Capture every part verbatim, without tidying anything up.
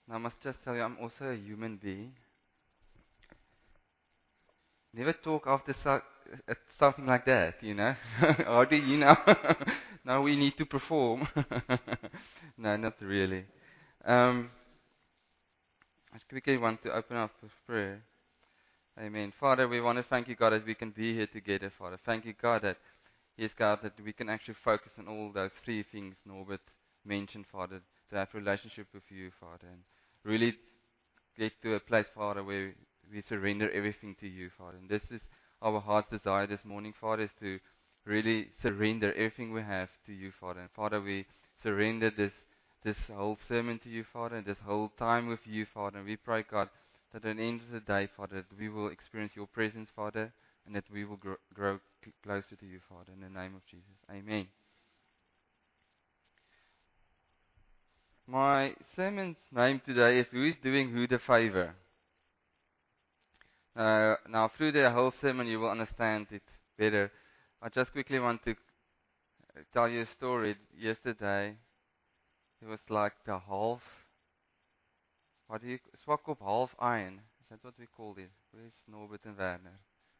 Now, I must just tell you, I'm also a human being. Never talk after so, uh, something like that, you know. How do you know? Now we need to perform. No, not really. Um, I quickly want to open up with prayer. Amen. Father, we want to thank you, God, that we can be here together, Father. Thank you, God, that, yes, God, that we can actually focus on all those three things Norbert mentioned, Father, to have a relationship with you, Father, and really get to a place, Father, where we surrender everything to you, Father. And this is our heart's desire this morning, Father, is to really surrender everything we have to you, Father. And Father, we surrender this this whole sermon to you, Father, and this whole time with you, Father. And we pray, God, that at the end of the day, Father, that we will experience your presence, Father, and that we will grow, grow c- closer to you, Father, in the name of Jesus. Amen. My sermon's name today is Who is Doing Who the Favor? Uh, now, through the whole sermon, you will understand it better. I just quickly want to tell you a story. Yesterday, it was like the half, what do you, swak op half iron. Is that what we called it? Where's Norbert and Werner?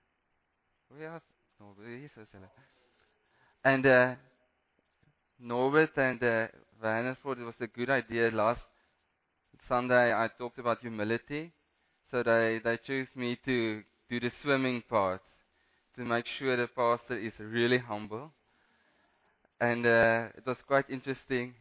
Where is Norbert? Hier is hulle. And uh, Norbert and uh, Werner thought it was a good idea. Last Sunday, I talked about humility. So they, they chose me to do the swimming part, to make sure the pastor is really humble. And uh, it was quite interesting.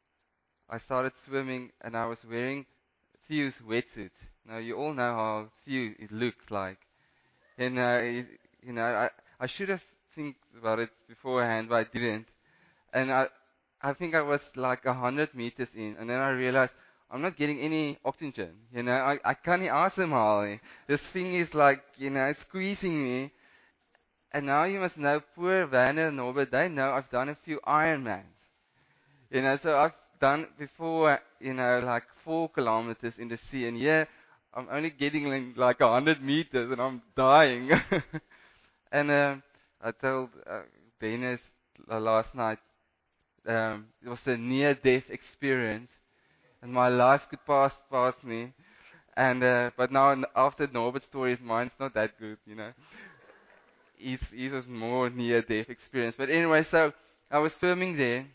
I started swimming and I was wearing Theo's wetsuit. Now you all know how Theo it looks like. And uh, it, you know, I, I should have think about it beforehand, but I didn't. And I, I think I was like a hundred meters in, and then I realized I'm not getting any oxygen. You know, I, I can't asemhaal. This thing is like, you know, squeezing me. And now you must know, poor Werner and Norbert, they know I've done a few Ironmans. You know, so I've done before, you know, like four kilometers in the sea, and yeah, I'm only getting like, like a hundred meters, and I'm dying. And uh, I told uh, Dennis uh, last night, um, it was a near-death experience, and my life could pass past me. And uh, but now after Norbert's story, mine's not that good, you know. His, his was more near-death experience. But anyway, so I was swimming there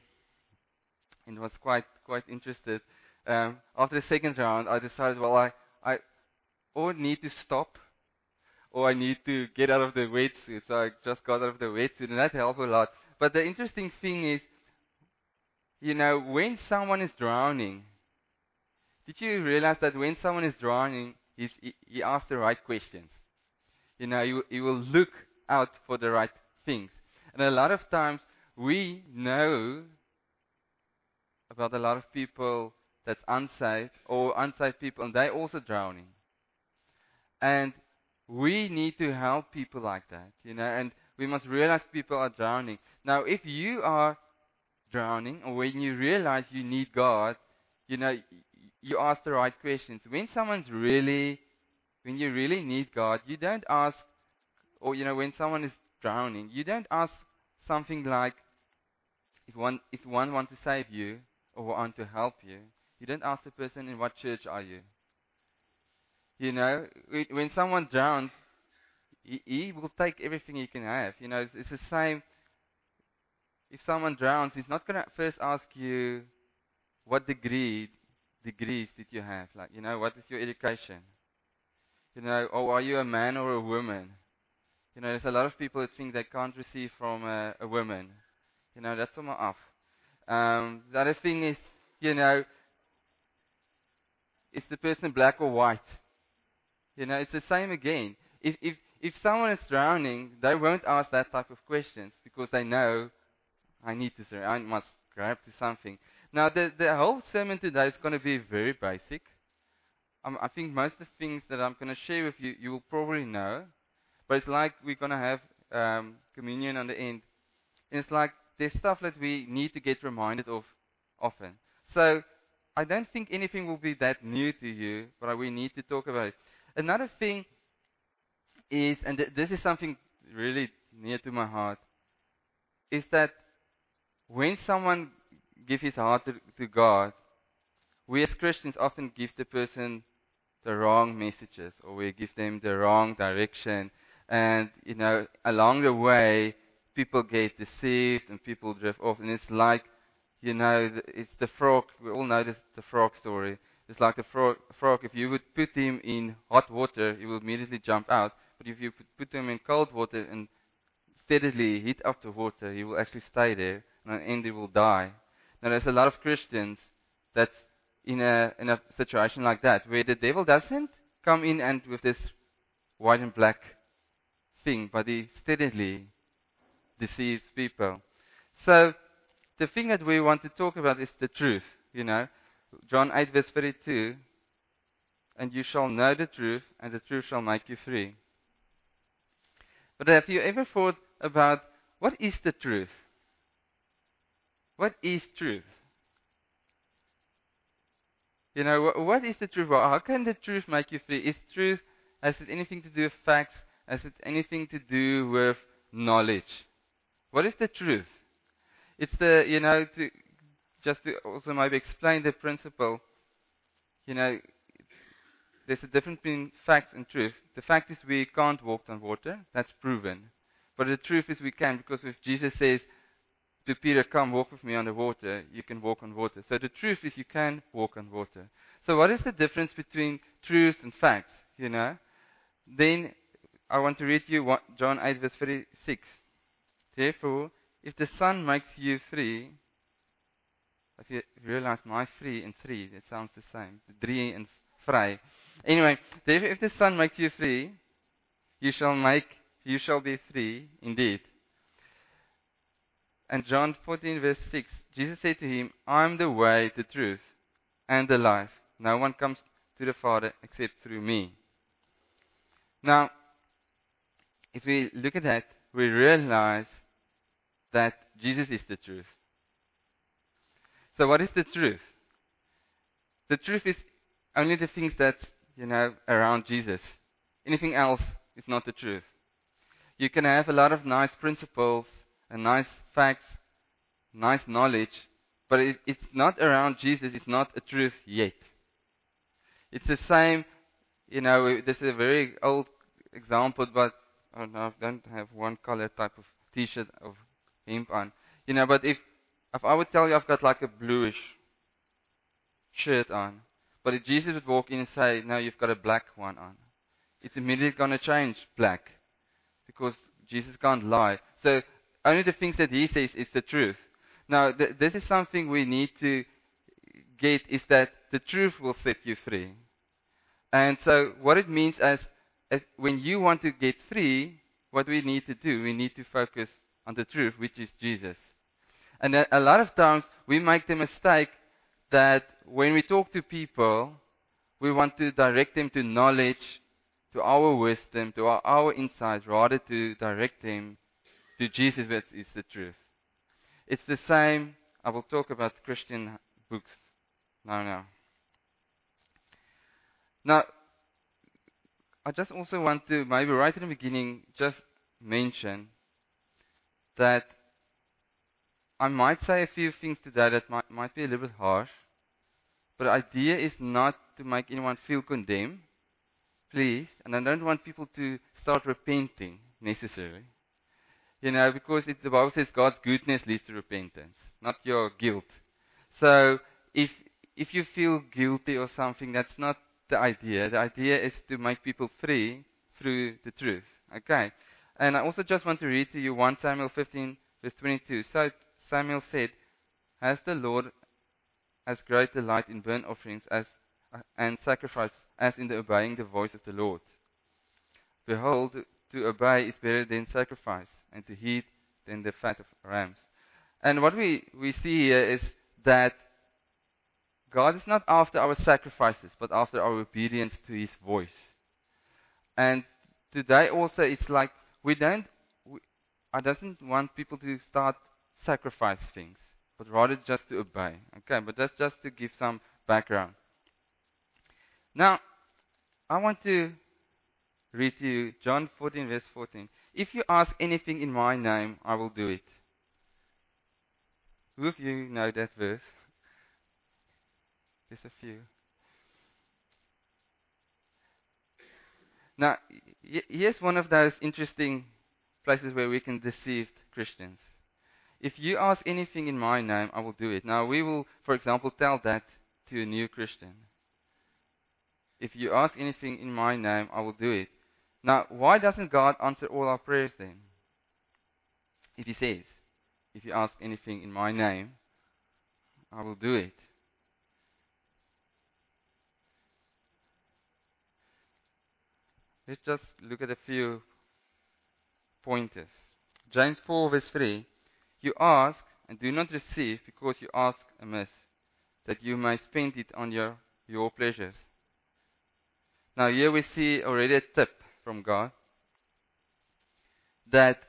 and was quite quite interested. Um, after the second round, I decided, well, I I or need to stop, or I need to get out of the wetsuit. So I just got out of the wetsuit, and that helped a lot. But the interesting thing is, you know, when someone is drowning, did you realize that when someone is drowning, he's, he, he asks the right questions? You know, he, he will look out for the right things. And a lot of times, we know about a lot of people that's unsafe or unsafe people, and they're also drowning. And we need to help people like that, you know, and we must realize people are drowning. Now, if you are drowning, or when you realize you need God, you know, y- you ask the right questions. When someone's really, when you really need God, you don't ask, or you know, when someone is drowning, you don't ask something like, if one, if one wants to save you or want to help you, you don't ask the person, in what church are you? You know, wh- when someone drowns, he, he will take everything he can have. You know, it's, it's the same. If someone drowns, he's not going to first ask you, what degree degrees did you have? Like, you know, what is your education? You know, or are you a man or a woman? You know, there's a lot of people that think they can't receive from a, a woman. You know, that's somewhere off. Um, the other thing is, you know, is the person black or white? You know, it's the same again. If if if someone is drowning, they won't ask that type of questions because they know I need to surrender. I must grab to something. Now, the the whole sermon today is going to be very basic. Um, I think most of the things that I'm going to share with you, you will probably know. But it's like we're going to have um, communion on the end. And it's like there's stuff that we need to get reminded of often. So I don't think anything will be that new to you, but we need to talk about it. Another thing is, and th- this is something really near to my heart, is that when someone gives his heart to, to God, we as Christians often give the person the wrong messages, or we give them the wrong direction. And, you know, along the way, people get deceived and people drift off. And it's like, you know, it's the frog. We all know this, the frog story. It's like the frog, frog. If you would put him in hot water, he will immediately jump out. But if you put him in cold water and steadily heat up the water, he will actually stay there. And at the end, he will die. Now, there's a lot of Christians that's in a in a situation like that, where the devil doesn't come in and with this white and black thing, but he steadily deceives people. So the thing that we want to talk about is the truth, you know. John eight verse thirty-two, and you shall know the truth, and the truth shall make you free. But have you ever thought about what is the truth? What is truth? You know, what is the truth? Well, how can the truth make you free? Is truth, has it anything to do with facts? Has it anything to do with knowledge? What is the truth? It's the, you know, to, just to also maybe explain the principle, you know, there's a difference between facts and truth. The fact is we can't walk on water. That's proven. But the truth is we can, because if Jesus says to Peter, come walk with me on the water, you can walk on water. So the truth is you can walk on water. So what is the difference between truth and facts, you know? Then I want to read you John eight verse thirty-six. Therefore, if the Son makes you free, if you realize my free and three, it sounds the same. Drie and vrij. Anyway, therefore if the Son makes you free, you shall make, you shall be free indeed. And John fourteen verse six, Jesus said to him, I am the way, the truth, and the life. No one comes to the Father except through me. Now, if we look at that, we realize that Jesus is the truth. So what is the truth? The truth is only the things that's, you know, around Jesus. Anything else is not the truth. You can have a lot of nice principles and nice facts, nice knowledge, but if it's not around Jesus, it's not a truth yet. It's the same, you know, this is a very old example, but oh no, I don't have one color type of t-shirt of hemp on. You know, but if, if I would tell you I've got like a bluish shirt on, but if Jesus would walk in and say, no, you've got a black one on, it's immediately going to change black, because Jesus can't lie. So only the things that he says is the truth. Now, th- this is something we need to get, is that the truth will set you free. And so what it means as, as when you want to get free, what we need to do, we need to focus on the truth, which is Jesus. And a, a lot of times we make the mistake that when we talk to people, we want to direct them to knowledge, to our wisdom, to our, our insights, rather to direct them to Jesus, which is the truth. It's the same. I will talk about Christian books now. Now, now, I just also want to maybe right in the beginning just mention that I might say a few things today that might, might be a little bit harsh, but the idea is not to make anyone feel condemned, please, and I don't want people to start repenting necessarily. You know, because it, the Bible says God's goodness leads to repentance, not your guilt. So if if you feel guilty or something, that's not the idea. The idea is to make people free through the truth. Okay? And I also just want to read to you First Samuel fifteen, verse twenty-two. So Samuel said, has the Lord as great delight in burnt offerings as uh, and sacrifice as in the obeying the voice of the Lord? Behold, to obey is better than sacrifice, and to heed than the fat of rams. And what we, we see here is that God is not after our sacrifices, but after our obedience to His voice. And today also it's like we don't, we, I don't want people to start sacrifice things, but rather just to obey. Okay, but that's just to give some background. Now, I want to read to you John fourteen, verse fourteen. If you ask anything in my name, I will do it. Who of you know that verse? There's a few. Now, y- here's one of those interesting places where we can deceive Christians. If you ask anything in my name, I will do it. Now, we will, for example, tell that to a new Christian. If you ask anything in my name, I will do it. Now, why doesn't God answer all our prayers then? If He says, if you ask anything in my name, I will do it. Let's just look at a few pointers. James four verse three, you ask and do not receive because you ask amiss, that you may spend it on your, your pleasures. Now here we see already a tip from God that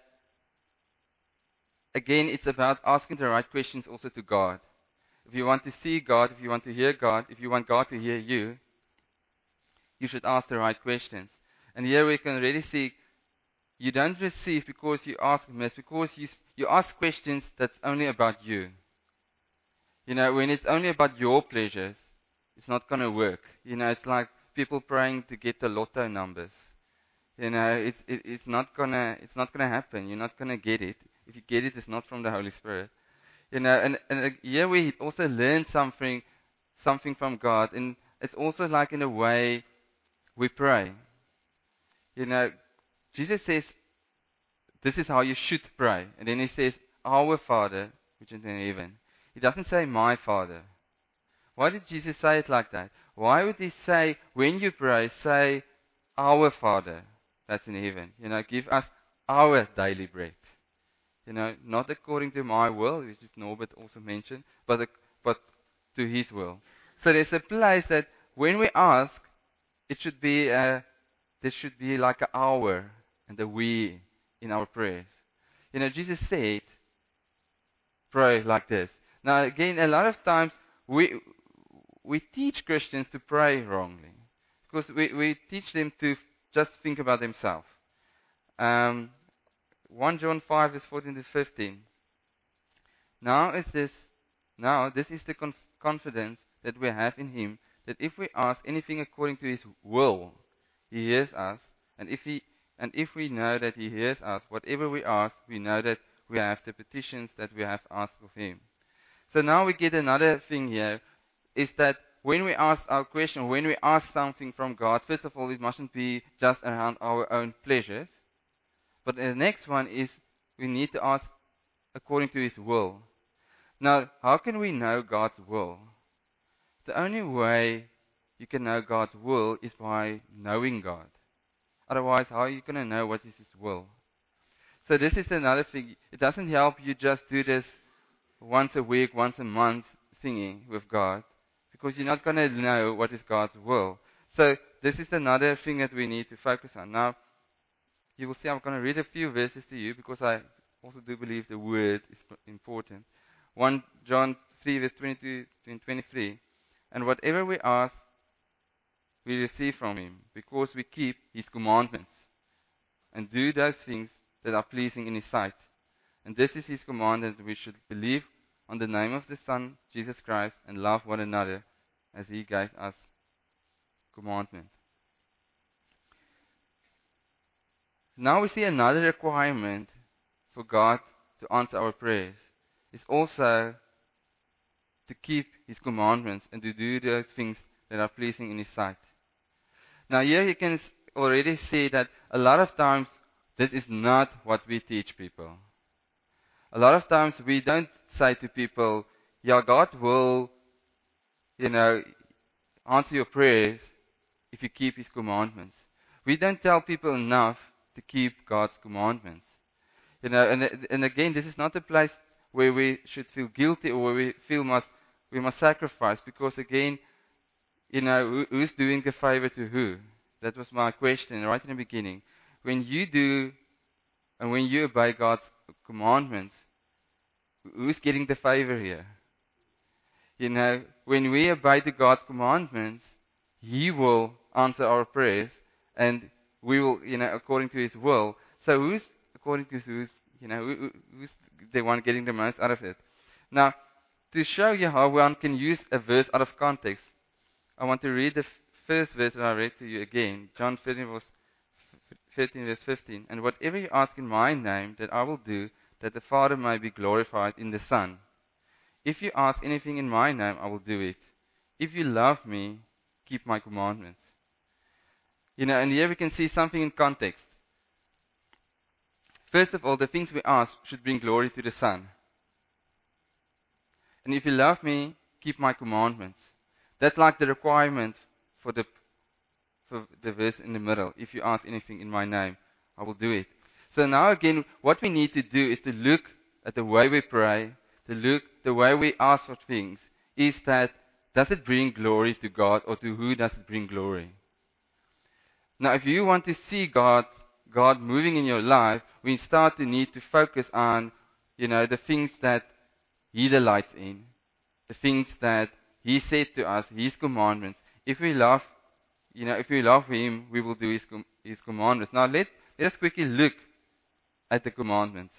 again it's about asking the right questions also to God. If you want to see God, if you want to hear God, if you want God to hear you, you should ask the right questions. And here we can already see you don't receive because you ask amiss, because you, you ask questions that's only about you. You know, when it's only about your pleasures, it's not going to work. You know, it's like people praying to get the lotto numbers. You know, it's it, it's not gonna it's not gonna happen. You're not gonna get it. If you get it, it's not from the Holy Spirit. You know, and and here we also learn something something from God, and it's also like in a way we pray. You know, Jesus says this is how you should pray, and then He says, "Our Father, which is in heaven." He doesn't say, "My Father." Why did Jesus say it like that? Why would He say, when you pray, say, "Our Father that's in heaven"? You know, give us our daily bread. You know, not according to my will, which Norbert also mentioned, but but to His will. So there's a place that when we ask, it should be a, there should be like an hour and a we in our prayers. You know, Jesus said, pray like this. Now again, a lot of times we we teach Christians to pray wrongly because we, we teach them to just think about themselves. Um, First John five verse fourteen to fifteen. Now is this now this is the conf- confidence that we have in Him, that if we ask anything according to His will, He hears us, and if He and if we know that He hears us, whatever we ask, we know that we have the petitions that we have asked of Him. So now we get another thing here, is that when we ask our question, when we ask something from God, first of all, it mustn't be just around our own pleasures. But the next one is we need to ask according to His will. Now, how can we know God's will? The only way you can know God's will is by knowing God. Otherwise, how are you going to know what is His will? So this is another thing. It doesn't help you just do this once a week, once a month singing with God, because you're not going to know what is God's will. So this is another thing that we need to focus on. Now, you will see I'm going to read a few verses to you because I also do believe the word is important. First John three verse twenty-two and twenty-three. And whatever we ask, we receive from Him, because we keep His commandments and do those things that are pleasing in His sight. And this is His commandment, that we should believe on the name of the Son, Jesus Christ, and love one another as He gave us commandment. Now we see another requirement for God to answer our prayers. It's also to keep His commandments and to do those things that are pleasing in His sight. Now here you can already see that a lot of times this is not what we teach people. A lot of times we don't say to people, yeah, God will, you know, answer your prayers if you keep His commandments. We don't tell people enough to keep God's commandments. You know, and and again, this is not a place where we should feel guilty or where we feel must we must sacrifice, because again, you know, who, who's doing a favor to who? That was my question right in the beginning. When you do and when you obey God's commandments, who's getting the favor here? You know, when we obey the God's commandments, He will answer our prayers, and we will, you know, according to His will. So who's, according to who's, you know, who, who's the one getting the most out of it? Now, to show you how one can use a verse out of context, I want to read the f- first verse that I read to you again. John thirteen, verse thirteen, verse fifteen. And whatever you ask in my name, that I will do, that the Father may be glorified in the Son. If you ask anything in my name, I will do it. If you love me, keep my commandments. You know, and here we can see something in context. First of all, the things we ask should bring glory to the Son. And if you love me, keep my commandments. That's like the requirement for the for the verse in the middle. If you ask anything in my name, I will do it. So now again, what we need to do is to look at the way we pray, to look the way we ask for things. Is that, does it bring glory to God, or to who does it bring glory? Now, if you want to see God, God moving in your life, we start to need to focus on, you know, the things that He delights in, the things that He said to us, His commandments. If we love, you know, if we love Him, we will do His com- His commandments. Now, let let us quickly look at the commandments.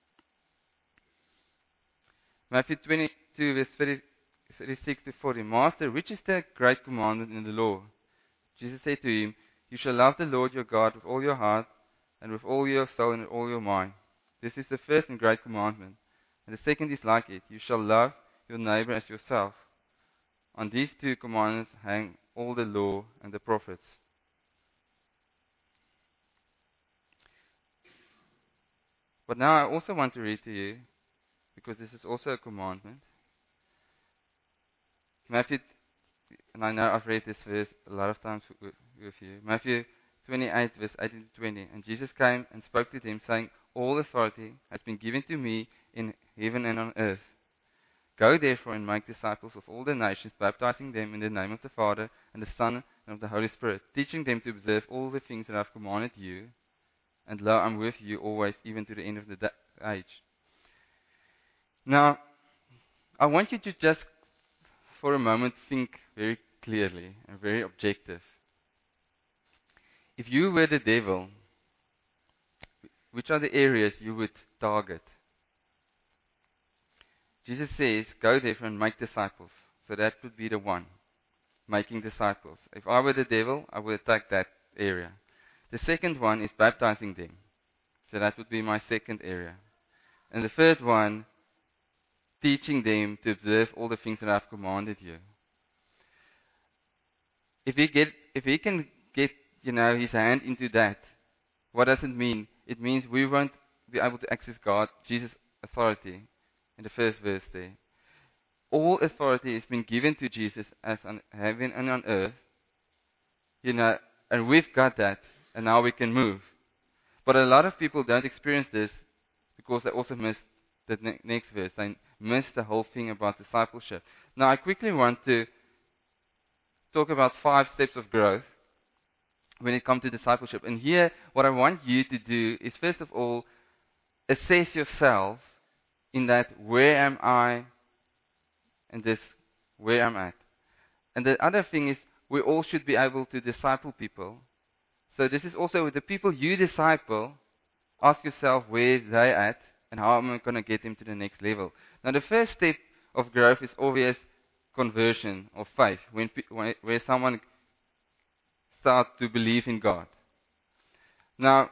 Matthew twenty-two, verse thirty, thirty-six to forty. Master, which is the great commandment in the law? Jesus said to him, you shall love the Lord your God with all your heart, and with all your soul, and with all your mind. This is the first and great commandment. And the second is like it. You shall love your neighbor as yourself. On these two commandments hang all the law and the prophets. But now I also want to read to you, because this is also a commandment. Matthew, and I know I've read this verse a lot of times with, with you. Matthew twenty-eight, verse eighteen to twenty. And Jesus came and spoke to them, saying, all authority has been given to me in heaven and on earth. Go therefore and make disciples of all the nations, baptizing them in the name of the Father and the Son and of the Holy Spirit, teaching them to observe all the things that I have commanded you. And lo, I'm with you always, even to the end of the age. Now, I want you to just, for a moment, think very clearly and very objective. If you were the devil, which are the areas you would target? Jesus says, go therefore and make disciples. So that would be the one, making disciples. If I were the devil, I would attack that area. The second one is baptizing them. So that would be my second area. And the third one, teaching them to observe all the things that I've commanded you. If he get, if he can get, you know, his hand into that, what does it mean? It means we won't be able to access God, Jesus' authority, in the first verse there. All authority has been given to Jesus as on heaven and on earth, you know, and we've got that, and now we can move. But a lot of people don't experience this because they also miss the ne- next verse. They miss the whole thing about discipleship. Now, I quickly want to talk about five steps of growth when it comes to discipleship. And here, what I want you to do is, first of all, assess yourself in that, where am I, and this, where I'm at. And the other thing is, we all should be able to disciple people. So this is also with the people you disciple, ask yourself where they're at and how am I going to get them to the next level. Now the first step of growth is obvious conversion or faith, when, when where someone starts to believe in God. Now,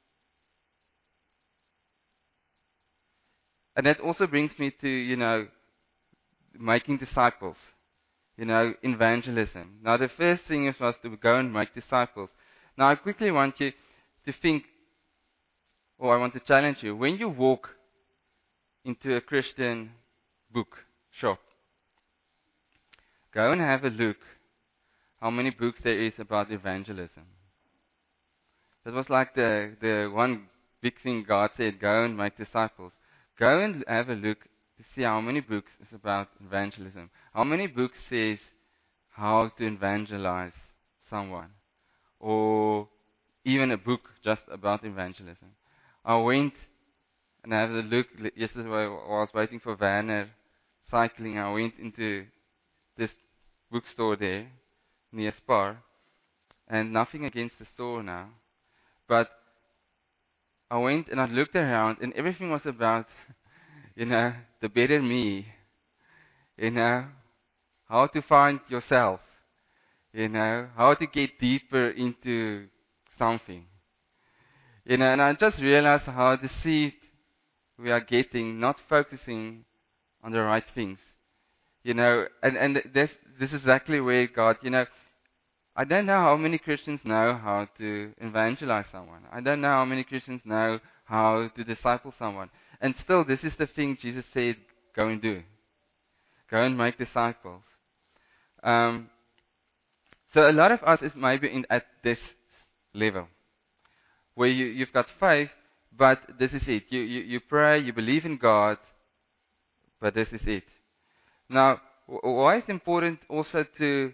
and that also brings me to, you know, making disciples, you know, evangelism. Now the first thing is was to go and make disciples. Now I quickly want you to think, or I want to challenge you, when you walk into a Christian book shop, go and have a look how many books there is about evangelism. That was like the, the one big thing God said, go and make disciples. Go and have a look to see how many books is about evangelism. How many books says how to evangelize someone, or even a book just about evangelism. I went and I had a look yesterday while I was waiting for Werner cycling. I went into this bookstore there near Spar, and nothing against the store now, but I went and I looked around and everything was about, you know, the better me. You know, how to find yourself. You know, how to get deeper into something. You know, and I just realized how deceived we are getting, not focusing on the right things. You know, and, and this, this is exactly where God, you know, I don't know how many Christians know how to evangelize someone. I don't know how many Christians know how to disciple someone. And still, this is the thing Jesus said, go and do. Go and make disciples. Um, so a lot of us is maybe in, at this level, where you, you've got faith, but this is it. You, you, you pray, you believe in God, but this is it. Now, why it's important also to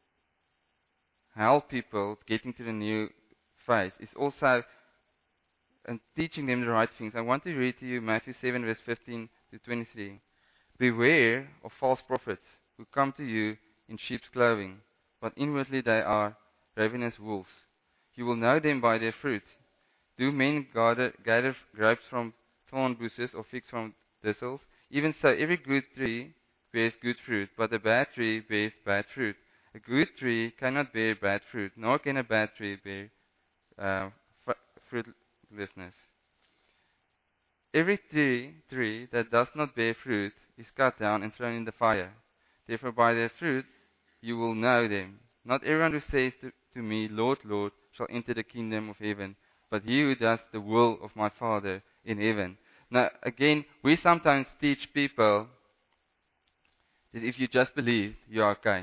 help people getting to the new phase is also and teaching them the right things. I want to read to you Matthew seven, verse fifteen to twenty-three. Beware of false prophets who come to you in sheep's clothing, but inwardly they are ravenous wolves. You will know them by their fruit. Do men gather, gather grapes from thorn bushes or figs from thistles? Even so, every good tree bears good fruit, but a bad tree bears bad fruit. A good tree cannot bear bad fruit, nor can a bad tree bear uh, fruitlessness. Every tree, tree that does not bear fruit is cut down and thrown in the fire. Therefore, by their fruit you will know them. Not everyone who says to, to me, Lord, Lord, shall enter the kingdom of heaven, but he who does the will of my Father in heaven. Now, again, we sometimes teach people that if you just believe, you are okay.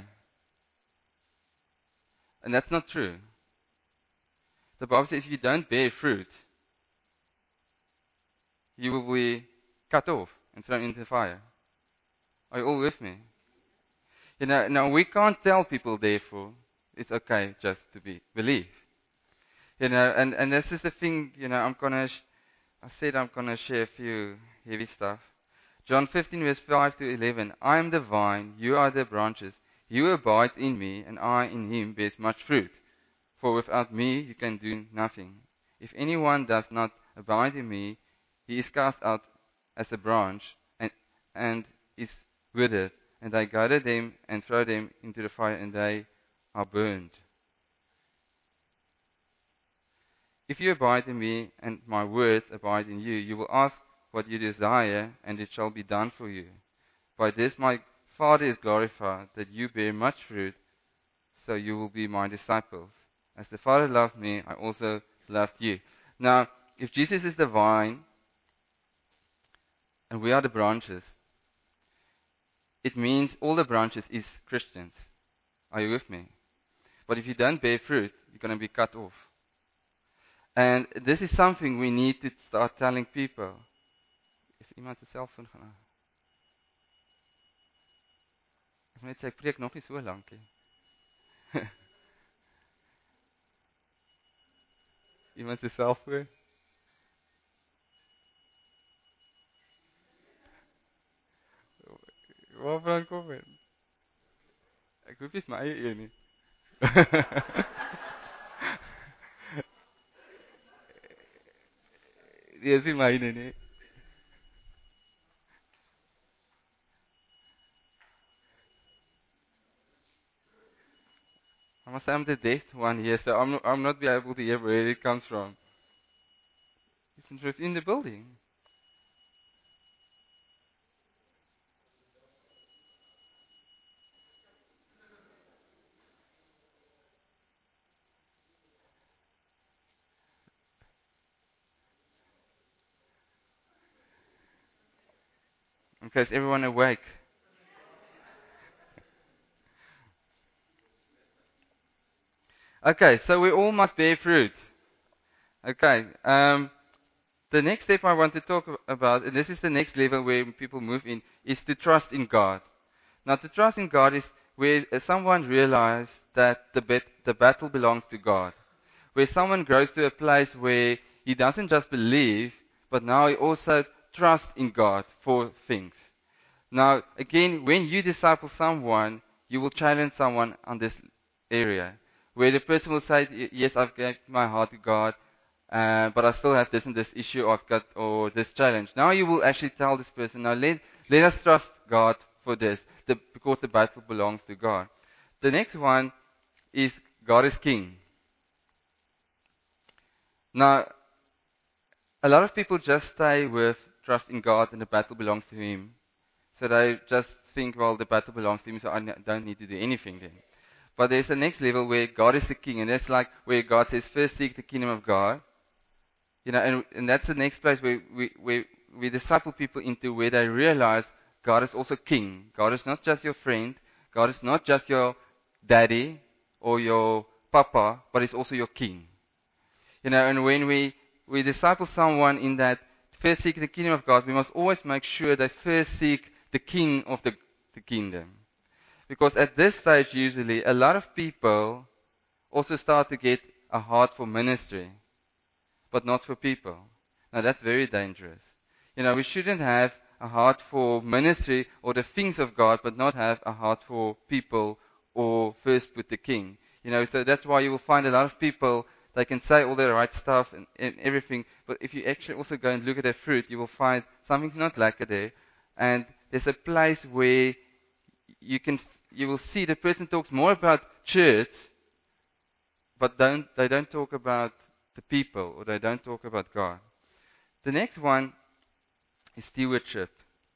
And that's not true. The Bible says if you don't bear fruit, you will be cut off and thrown into the fire. Are you all with me? You know, now we can't tell people, therefore, it's okay just to be believe. You know, and, and this is the thing, you know, I'm gonna, sh- I said I'm gonna share a few heavy stuff. John fifteen, verse five to eleven. I am the vine, you are the branches. You abide in me, and I in him bears much fruit. For without me you can do nothing. If anyone does not abide in me, he is cast out as a branch and, and is withered. And I gather them and throw them into the fire, and they are burned. If you abide in me, and my words abide in you, you will ask what you desire, and it shall be done for you. By this my Father is glorified, that you bear much fruit, so you will be my disciples. As the Father loved me, I also loved you. Now, if Jesus is the vine, and we are the branches, it means all the branches is Christians. Are you with me? But if you don't bear fruit, you're going to be cut off. And this is something we need to start telling people. Is iemand se selfoon gaan aan? Ek moet net sê ek preek nog nie so lank nie. Iemand se selfoon? Waarvan kom dit? Ek hoef nie my eie een nie. Dis nie myne nie. I must say I'm the deaf one here, so I'm not, I'm not be able to hear where it comes from. It's within the building. Okay, is everyone awake? Okay, so we all must bear fruit. Okay, um, the next step I want to talk about, and this is the next level where people move in, is to trust in God. Now, to trust in God is where someone realizes that the, bet- the battle belongs to God. Where someone grows to a place where he doesn't just believe, but now he also trusts in God for things. Now, again, when you disciple someone, you will challenge someone on this area, where the person will say, yes, I've given my heart to God, uh, but I still have this and this issue I've got, or this challenge. Now you will actually tell this person, now let, let us trust God for this. the, because the battle belongs to God. The next one is God is king. Now, a lot of people just stay with trust in God and the battle belongs to Him. So they just think, well, the battle belongs to Him, so I don't need to do anything then. But there's a next level where God is the king, and that's like where God says, first seek the kingdom of God. You know, and, and that's the next place where we, where we disciple people into, where they realize God is also king. God is not just your friend. God is not just your daddy or your papa, but He's also your king. You know, and when we, we disciple someone in that first seek the kingdom of God, we must always make sure they first seek the king of the, the kingdom. Because at this stage, usually, a lot of people also start to get a heart for ministry, but not for people. Now, that's very dangerous. You know, we shouldn't have a heart for ministry or the things of God, but not have a heart for people or first put the king. You know, so that's why you will find a lot of people, they can say all the right stuff and, and everything, but if you actually also go and look at their fruit, you will find something's not lacquer there. And there's a place where you can, you will see the person talks more about church, but don't, they don't talk about the people, or they don't talk about God. The next one is stewardship.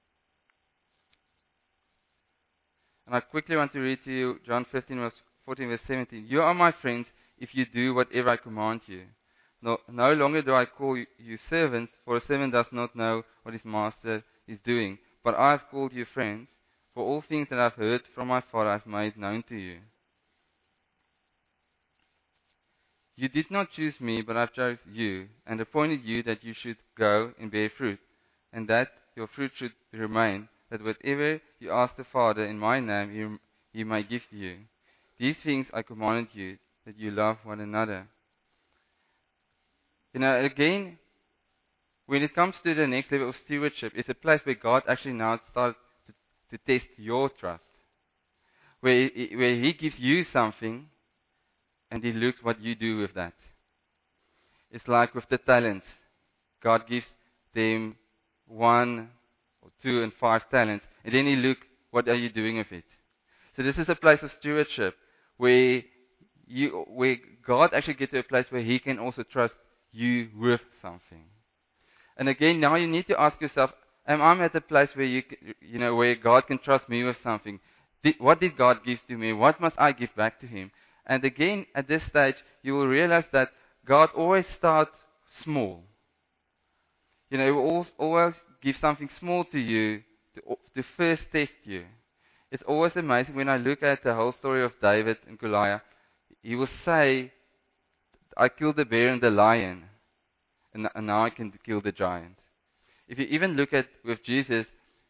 And I quickly want to read to you John fifteen, verse fourteen, verse seventeen. You are my friends if you do whatever I command you. No, no longer do I call you servants, for a servant does not know what his master is doing. But I have called you friends, for all things that I have heard from my Father I have made known to you. You did not choose me, but I have chosen you, and appointed you that you should go and bear fruit, and that your fruit should remain, that whatever you ask the Father in my name, he, he may give to you. These things I commanded you, that you love one another. You know, again, when it comes to the next level of stewardship, it's a place where God actually now starts to, to test your trust. Where, where He gives you something, and He looks what you do with that. It's like with the talents. God gives them one or two and five talents, and then He looks, what are you doing with it? So this is a place of stewardship, where you, where God actually gets to a place where He can also trust you with something. And again, now you need to ask yourself, am I at a place where you, you know, where God can trust me with something? Did, what did God give to me? What must I give back to Him? And again, at this stage, you will realize that God always starts small. You know, He will always give something small to you to, to first test you. It's always amazing when I look at the whole story of David and Goliath. He will say, I killed the bear and the lion, and, and now I can kill the giant. If you even look at with Jesus,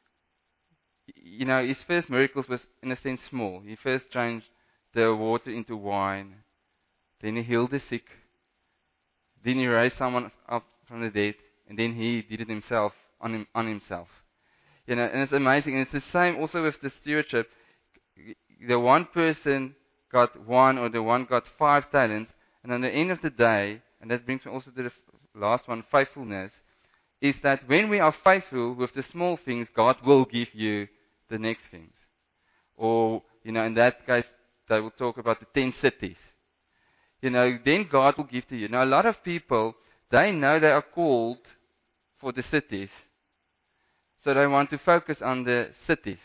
you know, His first miracles was in a sense small. He first changed the water into wine. Then He healed the sick. Then He raised someone up from the dead. And then He did it Himself, on, him, on Himself. You know, and it's amazing. And it's the same also with the stewardship. The one person got one, or the one got five talents. And at the end of the day, and that brings me also to the last one, faithfulness, is that when we are faithful with the small things, God will give you the next things. Or, you know, in that case, they will talk about the ten cities. You know, then God will give to you. Now, a lot of people, they know they are called for the cities. So they want to focus on the cities,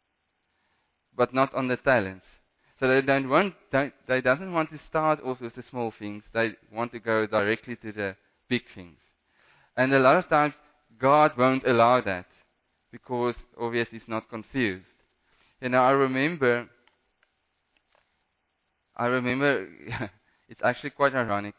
but not on the talents. So they don't want, they, they doesn't want to start off with the small things. They want to go directly to the big things. And a lot of times, God won't allow that, because obviously He's not confused. You know, I remember, I remember, it's actually quite ironic.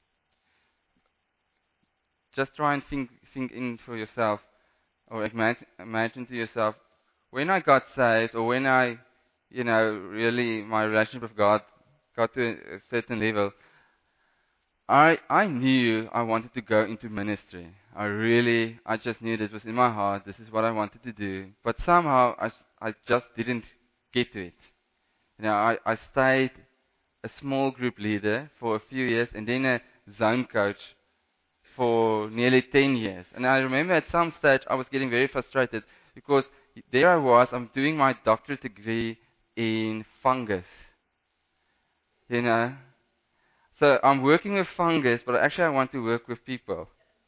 Just try and think, think in for yourself, or imagine, imagine to yourself, when I got saved, or when I, you know, really, my relationship with God got to a certain level, I, I knew I wanted to go into ministry. I really, I just knew this was in my heart. This is what I wanted to do. But somehow, I, I just didn't get to it. You know, I, I stayed a small group leader for a few years, and then a zone coach for nearly ten years. And I remember at some stage, I was getting very frustrated, because there I was, I'm doing my doctorate degree in fungus, you know. So I'm working with fungus, but actually I want to work with people.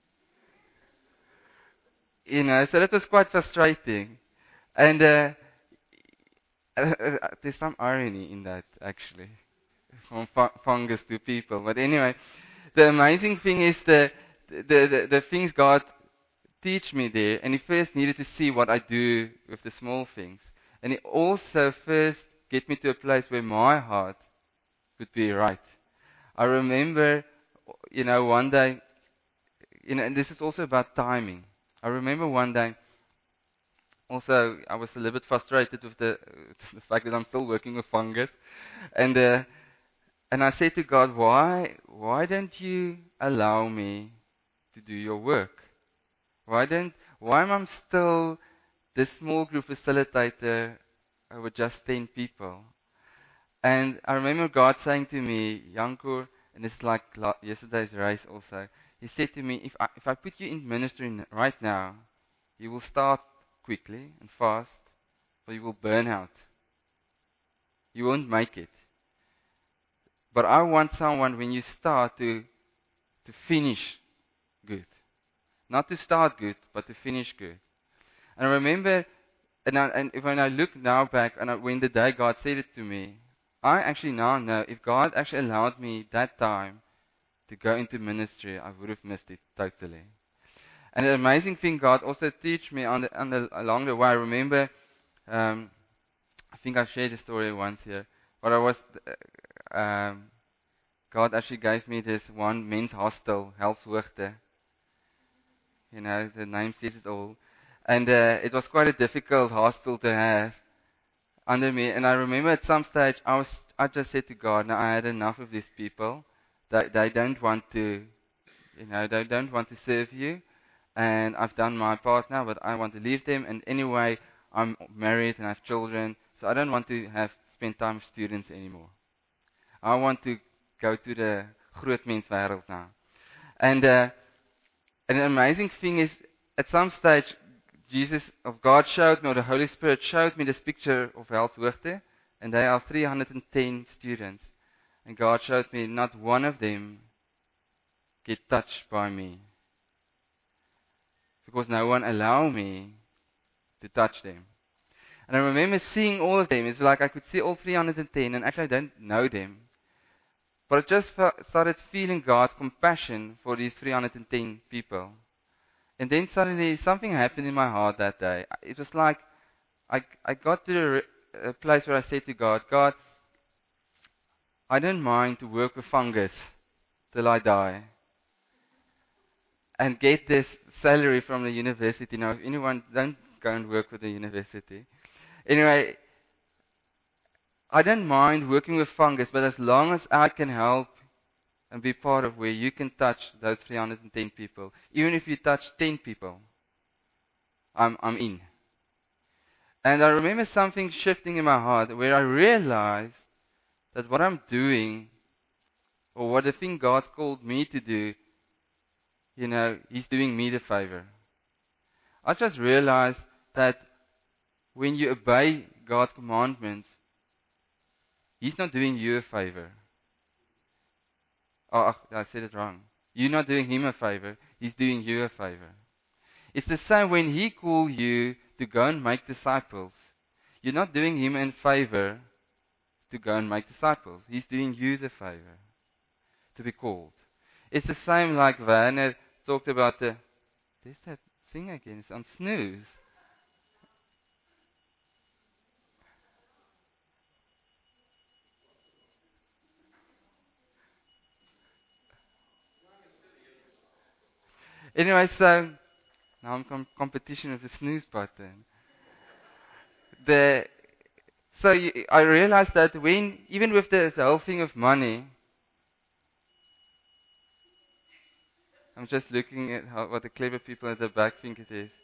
You know, so that was quite frustrating. And uh, there's some irony in that, actually, from fu- fungus to people. But anyway, the amazing thing is the, the, the, the things God teach me there, and He first needed to see what I do with the small things. And He also first get me to a place where my heart would be right. I remember, you know, one day, you know, and this is also about timing. I remember one day, also, I was a little bit frustrated with the, the fact that I'm still working with fungus, and uh, and I said to God, why why don't you allow me to do your work? Why don't why am I still this small group facilitator over just ten people? And I remember God saying to me, Yankur, and it's like yesterday's race also. He said to me, if I, if I put you in ministry right now, you will start quickly and fast, but you will burn out. You won't make it. But I want someone when you start to to finish good. Not to start good, but to finish good. And I remember, and, I, and when I look now back, and I, when the day God said it to me, I actually now know if God actually allowed me that time to go into ministry, I would have missed it totally. And the amazing thing, God also teach me on the, on the, along the way. I remember, um, I think I've shared the story once here, but I was, uh, um, God actually gave me this one men's hostel, Helshoogte. You know, the name says it all. And uh, it was quite a difficult hostel to have under me. And I remember at some stage, I was, I just said to God, now I had enough of these people. They, they don't want to, you know, they don't want to serve you. And I've done my part now, but I want to leave them. And anyway, I'm married and I have children, so I don't want to have spend time with students anymore. I want to go to the groot mens wêreld now. And uh, and the amazing thing is, at some stage, Jesus of God showed me, or the Holy Spirit showed me this picture of Helshoogte, and there are three hundred ten students. And God showed me not one of them get touched by me, because no one allowed me to touch them. And I remember seeing all of them. It's like I could see all three hundred ten, and actually I don't know them. But I just started feeling God's compassion for these three hundred ten people. And then suddenly something happened in my heart that day. It was like I, I got to a place where I said to God, God, I don't mind to work with fungus till I die and get this salary from the university. Now, if anyone, don't go and work with the university. Anyway, I don't mind working with fungus, but as long as I can help and be part of where you can touch those three hundred ten people, even if you touch ten people, I'm, I'm in. And I remember something shifting in my heart where I realized that what I'm doing, or what the thing God's called me to do, you know, He's doing me the favor. I just realized that when you obey God's commandments, He's not doing you a favor. Oh, I said it wrong. You're not doing Him a favor, He's doing you a favor. It's the same when He calls you to go and make disciples. You're not doing Him a favor to go and make disciples. He's doing you the favor to be called. It's the same like Werner talked about the, there's that thing again, it's on snooze. Anyway, so now I'm com- competition with the snooze button. The so you, I realized that when even with the, the whole thing of money, I'm just looking at how, what the clever people at the back think it is.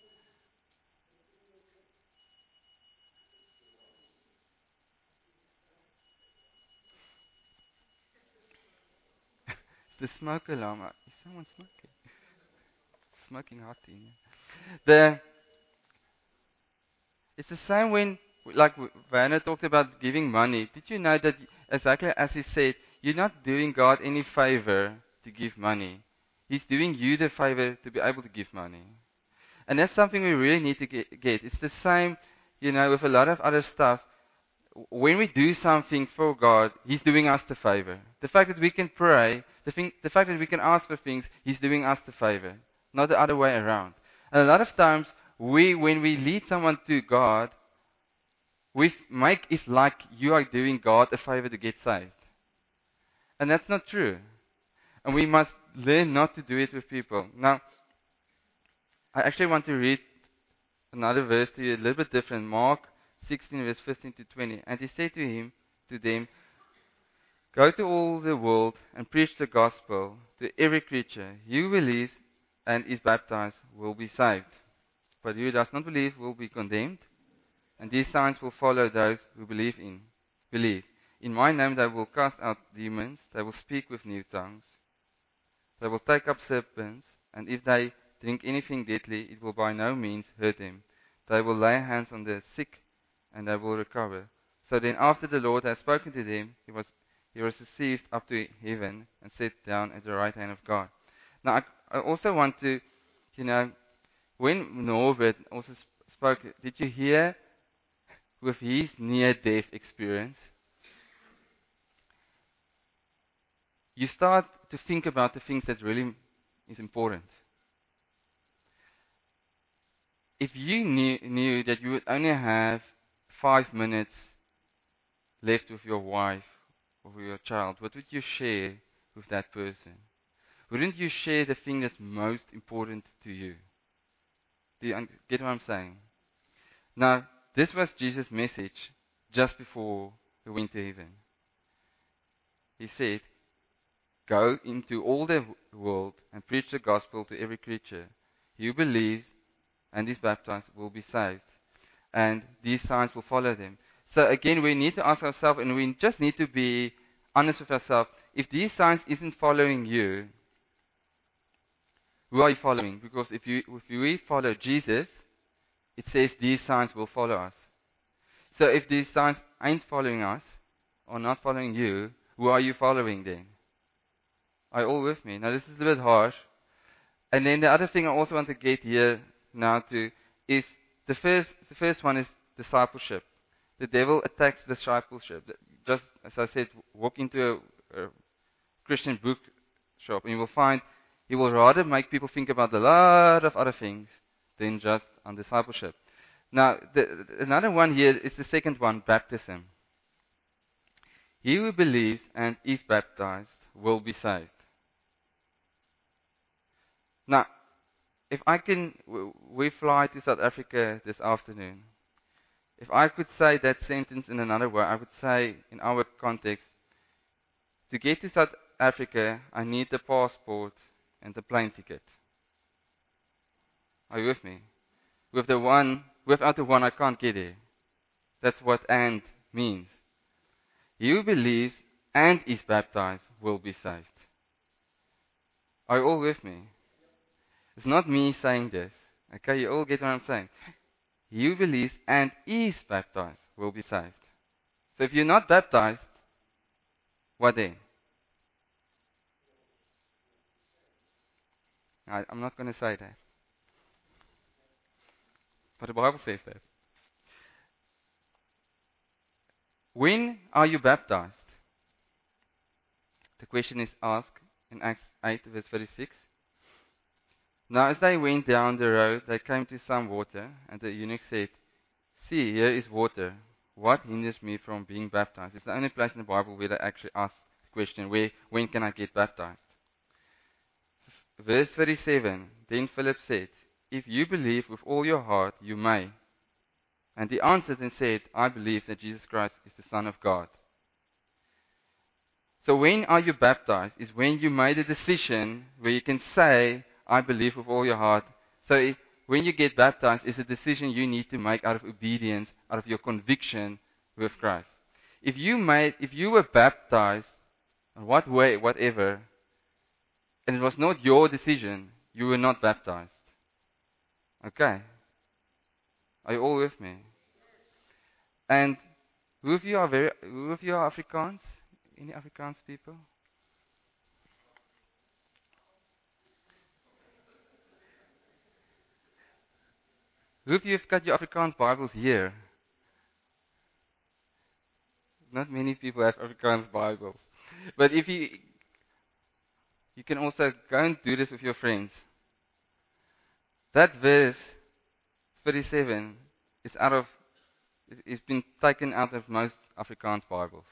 The smoke alarm. Is someone smoking? Smoking hot in here. The It's the same when, like Werner talked about giving money. Did you know that exactly as he said, you're not doing God any favor to give money. He's doing you the favor to be able to give money. And that's something we really need to get. get. It's the same, you know, with a lot of other stuff. When we do something for God, He's doing us the favor. The fact that we can pray, the, thing, the fact that we can ask for things, He's doing us the favor, not the other way around. And a lot of times, we, when we lead someone to God, we make it like you are doing God a favor to get saved. And that's not true. And we must learn not to do it with people. Now, I actually want to read another verse to you, a little bit different. Mark sixteen, verse fifteen to twenty. And he said to him, to them, go to all the world and preach the gospel to every creature. He who believes and is baptized will be saved. But he who does not believe will be condemned. And these signs will follow those who believe in believe. In my name they will cast out demons, they will speak with new tongues, they will take up serpents, and if they drink anything deadly, it will by no means hurt them. They will lay hands on the sick, and they will recover. So then after the Lord had spoken to them, he was he was received up to heaven and sat down at the right hand of God. Now I, I also want to, you know, when Norbert also spoke, did you hear with his near-death experience? You start to think about the things that really is important. If you knew, knew that you would only have five minutes left with your wife or with your child, what would you share with that person? Wouldn't you share the thing that's most important to you? Do you get what I'm saying? Now, this was Jesus' message just before he went to heaven. He said, go into all the world and preach the gospel to every creature. He who believes and is baptized will be saved. And these signs will follow them. So again, we need to ask ourselves, and we just need to be honest with ourselves. If these signs isn't following you, who are you following? Because if you if we follow Jesus, it says these signs will follow us. So if these signs ain't following us, or not following you, who are you following then? Are you all with me? Now this is a bit harsh. And then the other thing I also want to get here now to is the first the first one is discipleship. The devil attacks discipleship. Just as I said, walk into a, a Christian bookshop and you will find he will rather make people think about a lot of other things than just on discipleship. Now, the, another one here is the second one, baptism. He who believes and is baptized will be saved. Now, if I can, we fly to South Africa this afternoon. If I could say that sentence in another way, I would say, in our context, to get to South Africa, I need the passport and the plane ticket. Are you with me? With the one, without the one, I can't get there. That's what "and" means. He who believes and is baptized will be saved. Are you all with me? It's not me saying this. Okay, you all get what I'm saying. He who believes and is baptized will be saved. So if you're not baptized, what then? I, I'm not going to say that. But the Bible says that. When are you baptized? The question is asked in Acts eight, verse thirty-six. Now as they went down the road, they came to some water, and the eunuch said, see, here is water. What hinders me from being baptized? It's the only place in the Bible where they actually ask the question, where, when can I get baptized? Verse thirty-seven, then Philip said, if you believe with all your heart, you may. And he answered and said, I believe that Jesus Christ is the Son of God. So when are you baptized? Is when you made a decision where you can say, I believe with all your heart. So if, when you get baptized, it's a decision you need to make out of obedience, out of your conviction with Christ. If you made, if you were baptized, in what way, whatever, and it was not your decision, you were not baptized. Okay? Are you all with me? And who of you are very, who of you are Afrikaans? Any Afrikaans people? Who of you have got your Afrikaans Bibles here? Not many people have Afrikaans Bibles. But if you, you can also go and do this with your friends. That verse thirty-seven is out of, it's been taken out of most Afrikaans Bibles.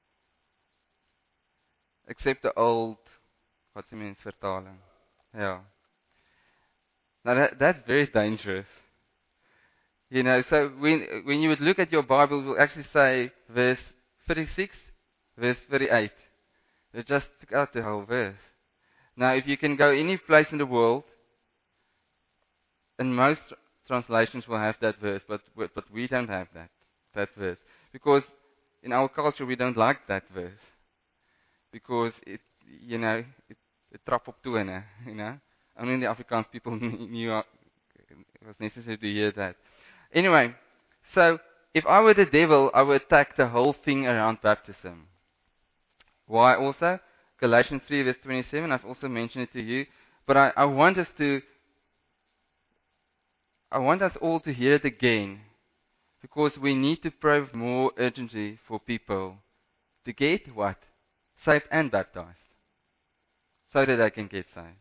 Except the old, what's it means, vertaling. Yeah. Now that, that's very dangerous. You know, so when when you would look at your Bible, it will actually say verse thirty-six, verse thirty-eight. They just took out the whole verse. Now, if you can go any place in the world, and most translations will have that verse, but but we don't have that that verse because in our culture we don't like that verse because it, you know, it, it trap op tone, you know. Only the Afrikaans people knew it was necessary to hear that. Anyway, so if I were the devil, I would attack the whole thing around baptism. Why also? Galatians three verse twenty-seven, I've also mentioned it to you, but I, I want us to, I want us all to hear it again, because we need to pray with more urgency for people to get what? Saved and baptized, so that they can get saved.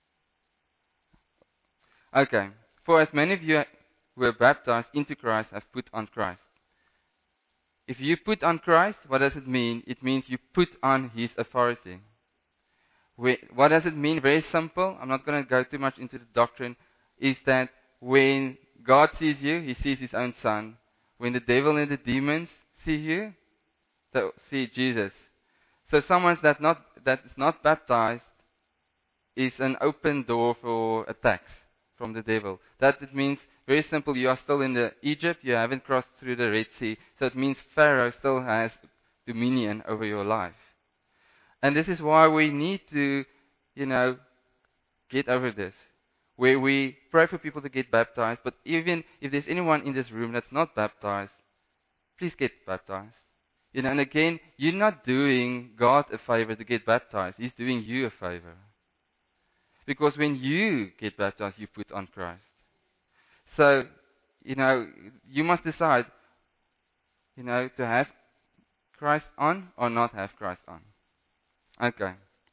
Okay, for as many of you who were baptized into Christ have put on Christ. If you put on Christ, what does it mean? It means you put on His authority. What does it mean? Very simple. I'm not going to go too much into the doctrine. Is that when God sees you, He sees His own Son. When the devil and the demons see you, they see Jesus. So someone that not that is not baptized is an open door for attacks from the devil. That it means, very simple, you are still in the Egypt, you haven't crossed through the Red Sea. So it means Pharaoh still has dominion over your life. And this is why we need to, you know, get over this. Where we pray for people to get baptized, but even if there's anyone in this room that's not baptized, please get baptized. You know, and again, you're not doing God a favor to get baptized. He's doing you a favor. Because when you get baptized, you put on Christ. So, you know, you must decide, you know, to have Christ on or not have Christ on. Okay.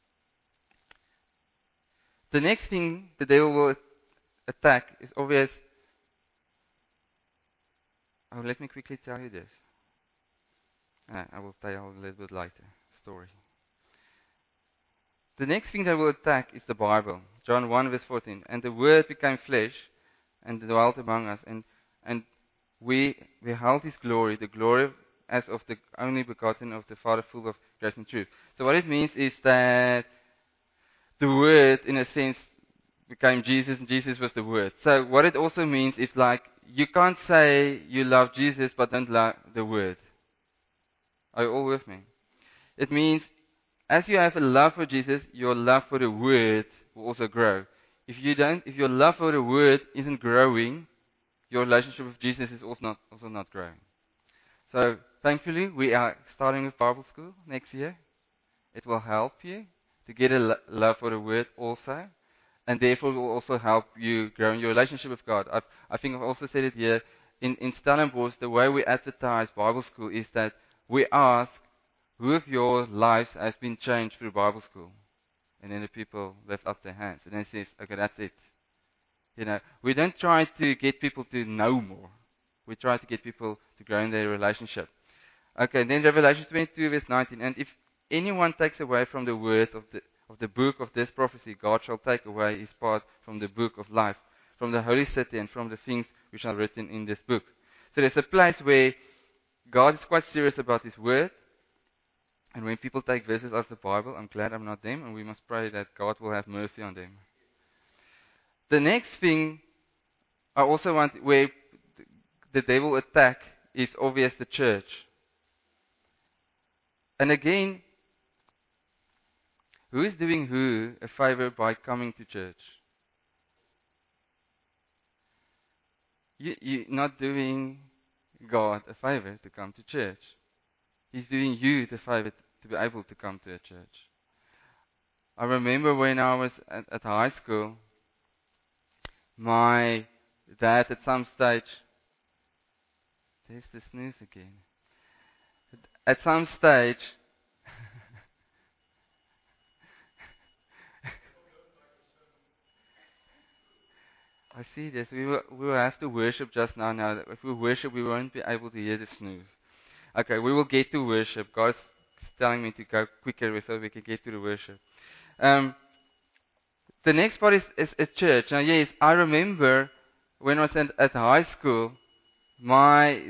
The next thing the devil will attack is obvious. Oh, let me quickly tell you this. Uh, I will tell you a little bit later. Story. The next thing they will attack is the Bible. John one verse fourteen. And the Word became flesh and dwelt among us. And and we beheld His glory, the glory as of the only begotten of the Father, full of grace and truth. So what it means is that the Word, in a sense, became Jesus, and Jesus was the Word. So what it also means is like, you can't say you love Jesus but don't love the Word. Are you all with me? It means, as you have a love for Jesus, your love for the Word will also grow. If you don't, if your love for the Word isn't growing, your relationship with Jesus is also not, also not growing. So, thankfully, we are starting with Bible school next year. It will help you to get a lo- love for the Word also, and therefore will also help you grow in your relationship with God. I've, I think I've also said it here. In, in Stellenbosch, the way we advertise Bible school is that we ask, who of your lives has been changed through Bible school? And then the people lift up their hands. And then it says, okay, that's it. You know, we don't try to get people to know more. We try to get people to grow in their relationship. Okay, then Revelation twenty-two verse nineteen. And if anyone takes away from the word of the of the book of this prophecy, God shall take away his part from the book of life, from the holy city, and from the things which are written in this book. So there's a place where God is quite serious about His word. And when people take verses out of the Bible, I'm glad I'm not them, and we must pray that God will have mercy on them. The next thing I also want, where the devil attack, is obvious, the church. And again, who is doing who a favor by coming to church? You, you're not doing God a favor to come to church. He's doing you the favor to be able to come to a church. I remember when I was at, at high school, my dad at some stage, there's the snooze again. At some stage, I see this. We will, we will have to worship just now. Now, if we worship, we won't be able to hear the snooze. Okay, we will get to worship. God's telling me to go quicker so we can get to the worship. Um, the next part is, is a church. Now, yes, I remember when I was at, at high school, my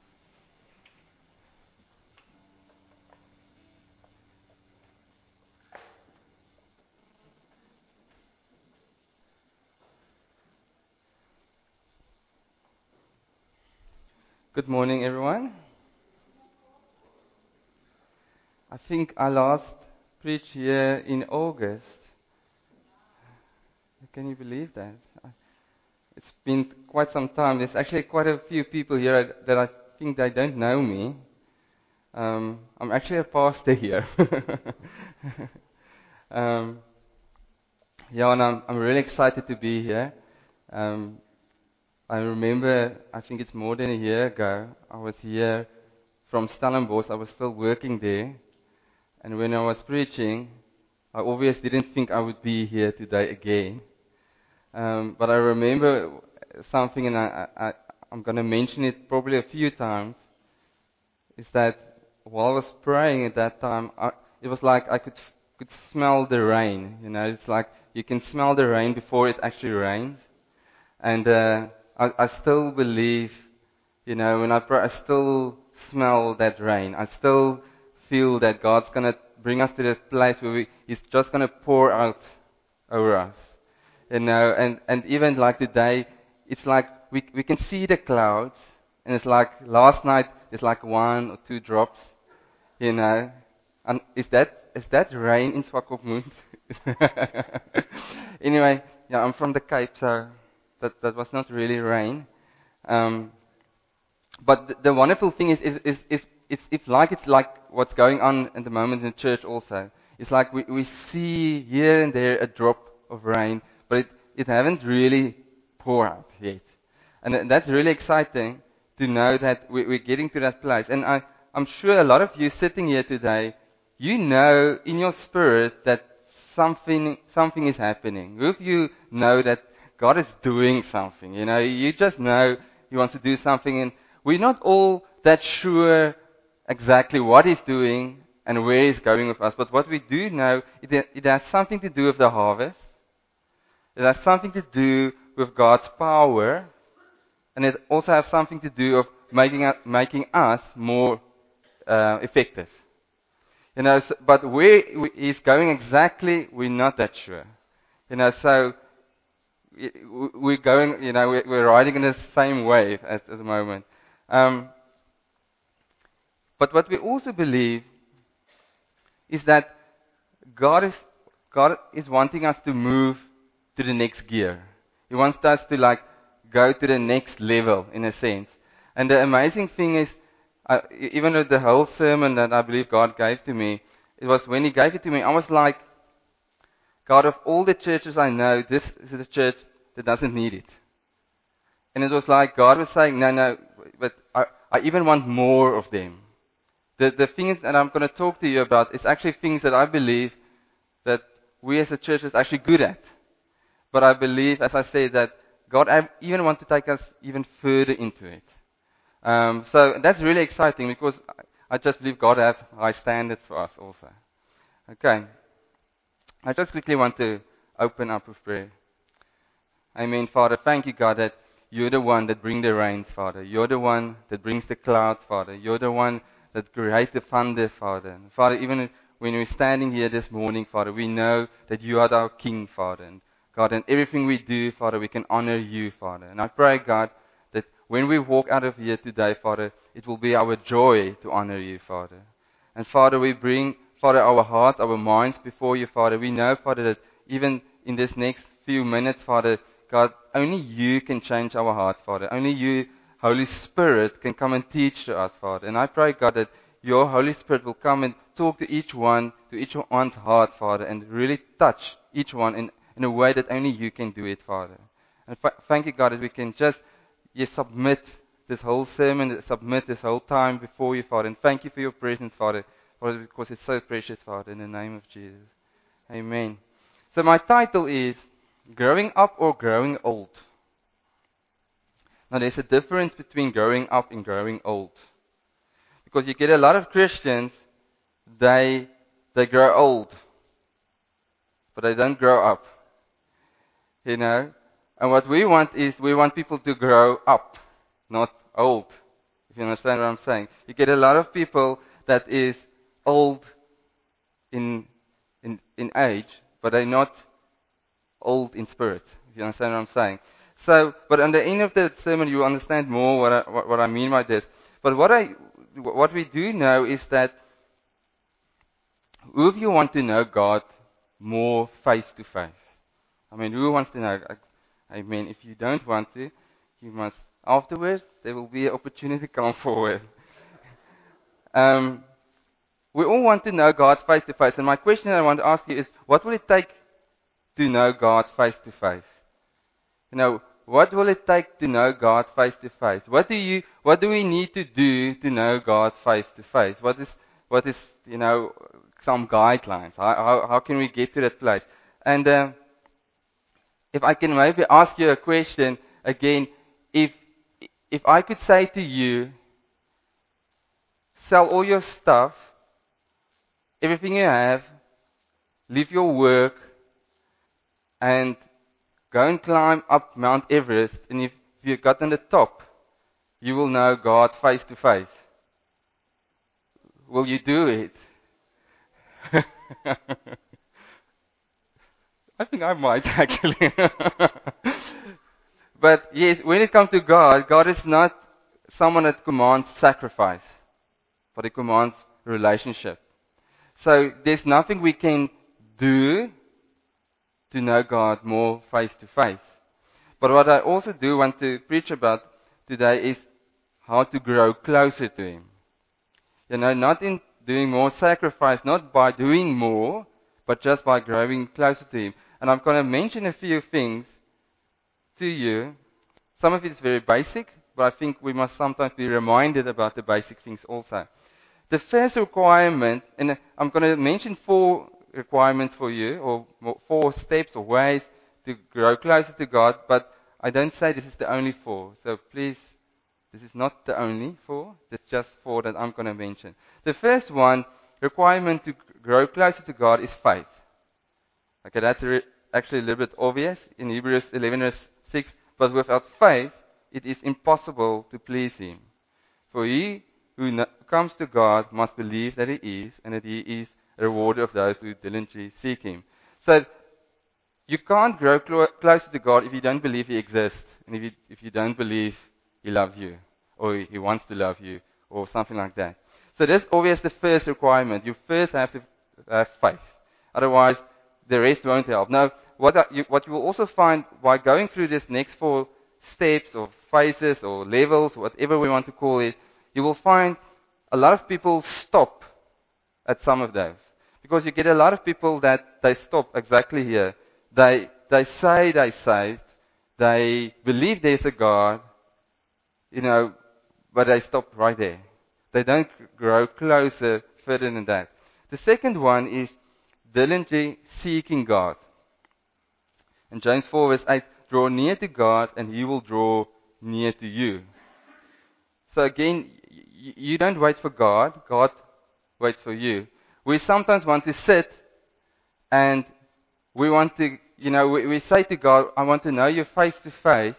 Good morning, everyone. I think I last preached here in August. Can you believe that? It's been quite some time. There's actually quite a few people here that I think they don't know me. Um, I'm actually a pastor here. um, yeah, and I'm, I'm really excited to be here. Um, I remember, I think it's more than a year ago, I was here from Stellenbosch. I was still working there. And when I was preaching, I obviously didn't think I would be here today again. Um, but I remember something, and I, I, I'm going to mention it probably a few times, is that while I was praying at that time, I, it was like I could could smell the rain. You know, it's like you can smell the rain before it actually rains. And uh, I, I still believe, you know, when I pray, I still smell that rain. I still feel that God's going to bring us to that place where we, He's just going to pour out over us. You know, and, and even like today, it's like we we can see the clouds, and it's like last night, there's like one or two drops, you know. And is that is that rain in Swakopmund? Anyway, yeah, I'm from the Cape, so that that was not really rain. Um, but the, the wonderful thing is, is, is, is it's, it's like it's like what's going on at the moment in the church also. It's like we, we see here and there a drop of rain, but it, it haven't really poured out yet. And that's really exciting to know that we, we're getting to that place. And I, I'm sure a lot of you sitting here today, you know in your spirit that something something is happening. Who of you know that God is doing something? You know, you just know He wants to do something, and we're not all that sure exactly what He's doing and where He's going with us. But what we do know, it, it has something to do with the harvest. It has something to do with God's power, and it also has something to do with making us, making us more uh, effective. You know, so, but where He's going exactly, we're not that sure. You know, so we're going, you know, we're riding in the same wave at, at the moment. Um, but what we also believe is that God is God is wanting us to move to the next gear. He wants us to like go to the next level in a sense. And the amazing thing is, uh, even though the whole sermon that I believe God gave to me, it was when He gave it to me, I was like, God, of all the churches I know, this is the church that doesn't need it. And it was like God was saying, no, no, but I, I even want more of them. The, the things that I'm going to talk to you about is actually things that I believe that we as a church is actually good at. But I believe, as I said, that God even wants to take us even further into it. Um, so that's really exciting because I just believe God has high standards for us also. Okay. I just quickly want to open up with prayer. Amen. Father, thank you, God, that you're the one that brings the rains, Father. You're the one that brings the clouds, Father. You're the one that creates the thunder, Father. And Father, even when we're standing here this morning, Father, we know that you are our King, Father. And God, in everything we do, Father, we can honor you, Father. And I pray, God, that when we walk out of here today, Father, it will be our joy to honor you, Father. And Father, we bring, Father, our hearts, our minds before you, Father. We know, Father, that even in this next few minutes, Father, God, only you can change our hearts, Father. Only you Holy Spirit can come and teach to us, Father. And I pray, God, that your Holy Spirit will come and talk to each one, to each one's heart, Father, and really touch each one in, in a way that only you can do it, Father. And f- thank you, God, that we can just yes, submit this whole sermon, submit this whole time before you, Father. And thank you for your presence, Father, Father, because it's so precious, Father, in the name of Jesus. Amen. So my title is Growing Up or Growing Old. Now there's a difference between growing up and growing old. Because you get a lot of Christians, they they grow old, but they don't grow up. You know? And what we want is we want people to grow up, not old. If you understand what I'm saying. You get a lot of people that is old in in in age, but they're not old in spirit. If you understand what I'm saying. So, but at the end of the sermon, you will understand more what I, what, what I mean by this. But what I what we do know is that who of you want to know God more face to face? I mean, who wants to know? I, I mean, if you don't want to, you must afterwards. There will be an opportunity to come forward. um, we all want to know God face to face, and my question I want to ask you is: what will it take to know God face to face? You know, what will it take to know God face to face? What do you, what do we need to do to know God face to face? What is, what is, you know, some guidelines? How, how, how can we get to that place? And uh, if I can maybe ask you a question again, if if I could say to you, sell all your stuff, everything you have, leave your work, and go and climb up Mount Everest, and if you got on the top, you will know God face to face. Will you do it? I think I might actually. But yes, when it comes to God, God is not someone that commands sacrifice, but He commands relationship. So there's nothing we can do to know God more face to face. But what I also do want to preach about today is how to grow closer to Him. You know, not in doing more sacrifice, not by doing more, but just by growing closer to Him. And I'm going to mention a few things to you. Some of it is very basic, but I think we must sometimes be reminded about the basic things also. The first requirement, and I'm going to mention four requirements for you, or four steps or ways to grow closer to God, but I don't say this is the only four. So please, this is not the only four. It's just four that I'm going to mention. The first one, requirement to grow closer to God is faith. Okay, that's re- actually a little bit obvious in Hebrews eleven verse six. But without faith, it is impossible to please Him. For he who no- comes to God must believe that He is, and that He is a rewarder of those who diligently seek Him. So, you can't grow clo- closer to God if you don't believe He exists, and if you, if you don't believe He loves you, or He wants to love you, or something like that. So that's always the first requirement. You first have to have faith. Otherwise, the rest won't help. Now, what, are, you, what you will also find by going through this next four steps or phases or levels, whatever we want to call it, you will find a lot of people stop at some of those. Because you get a lot of people that they stop exactly here. They, they say they saved, they believe there's a God, you know, but they stop right there. They don't grow closer further than that. The second one is diligently seeking God. In James four verse eight, draw near to God and He will draw near to you. So again, y- you don't wait for God, God waits for you. We sometimes want to sit and we want to, you know, we, we say to God, I want to know you face to face,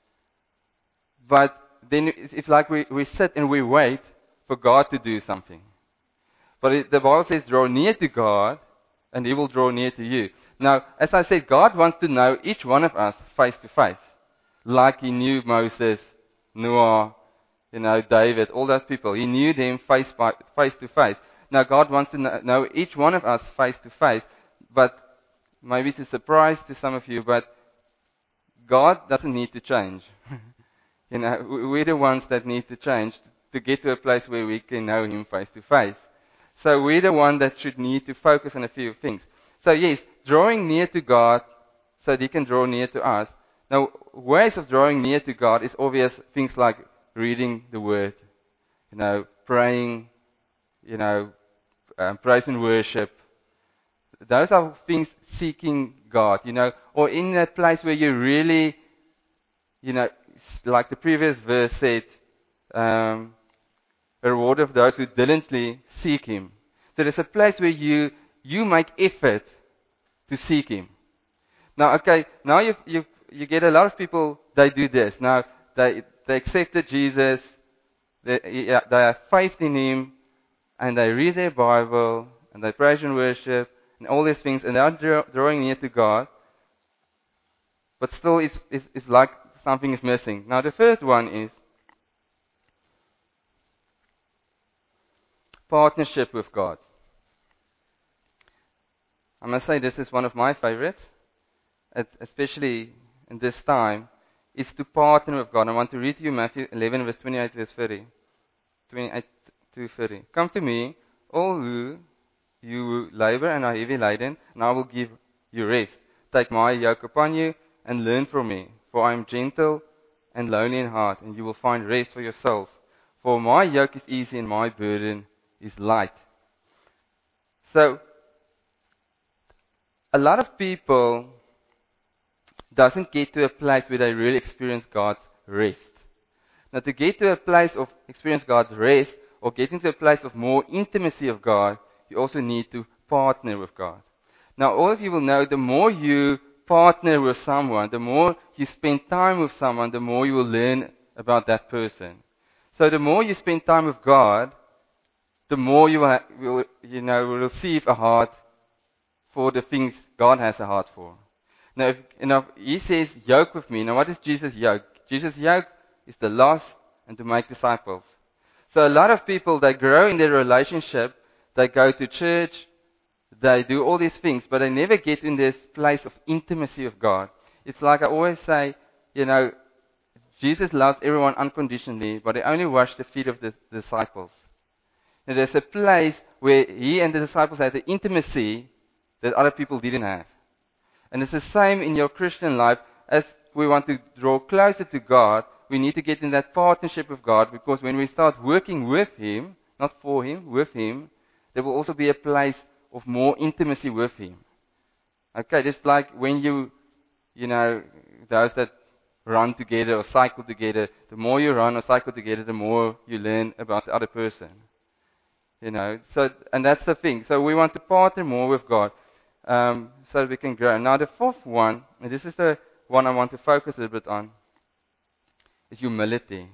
but then it's like we, we sit and we wait for God to do something. But it, the Bible says, draw near to God and He will draw near to you. Now, as I said, God wants to know each one of us face to face. Like He knew Moses, Noah, you know, David, all those people. He knew them face, by, face to face. Now, God wants to know, know each one of us face to face. But maybe it's a surprise to some of you, but God doesn't need to change. You know, we're the ones that need to change to get to a place where we can know Him face to face. So we're the one that should need to focus on a few things. So yes, drawing near to God so that He can draw near to us. Now, ways of drawing near to God is obvious things like reading the Word, you know, praying, you know, um, praise and worship. Those are things seeking God, you know, or in that place where you really, you know, like the previous verse said, um, a reward of those who diligently seek Him. So there's a place where you you make effort to seek Him. Now, okay, now you you you get a lot of people. They do this. Now they they accepted Jesus. They yeah, they have faith in Him, and they read their Bible and they praise and worship and all these things, and they are drawing near to God. But still, it's it's, it's like something is missing. Now, the third one is partnership with God. I must say this is one of my favorites, especially in this time, is to partner with God. I want to read to you Matthew eleven, verse twenty-eight, verse thirty. twenty-eight to thirty. Come to me, all who you labor and are heavy laden, and I will give you rest. Take my yoke upon you and learn from me, for I am gentle and lowly in heart, and you will find rest for your souls. For my yoke is easy and my burden is light. So, a lot of people doesn't get to a place where they really experience God's rest. Now, to get to a place of experience God's rest, or get into a place of more intimacy of God, you also need to partner with God. Now, all of you will know, the more you partner with someone, the more you spend time with someone, the more you will learn about that person. So, the more you spend time with God, the more you will, will you know, will receive a heart for the things God has a heart for. Now, if, you know, He says, yoke with me. Now, what is Jesus' yoke? Jesus' yoke is the lost and to make disciples. So a lot of people, they grow in their relationship, they go to church, they do all these things, but they never get in this place of intimacy with God. It's like I always say, you know, Jesus loves everyone unconditionally, but He only washed the feet of the disciples. And there's a place where He and the disciples had the intimacy that other people didn't have. And it's the same in your Christian life. As we want to draw closer to God, we need to get in that partnership with God, because when we start working with Him, not for Him, with Him, there will also be a place of more intimacy with Him. Okay, just like when you, you know, those that run together or cycle together, the more you run or cycle together, the more you learn about the other person. You know, so, and that's the thing. So we want to partner more with God, um, so that we can grow. Now the fourth one, and this is the one I want to focus a little bit on, is humility.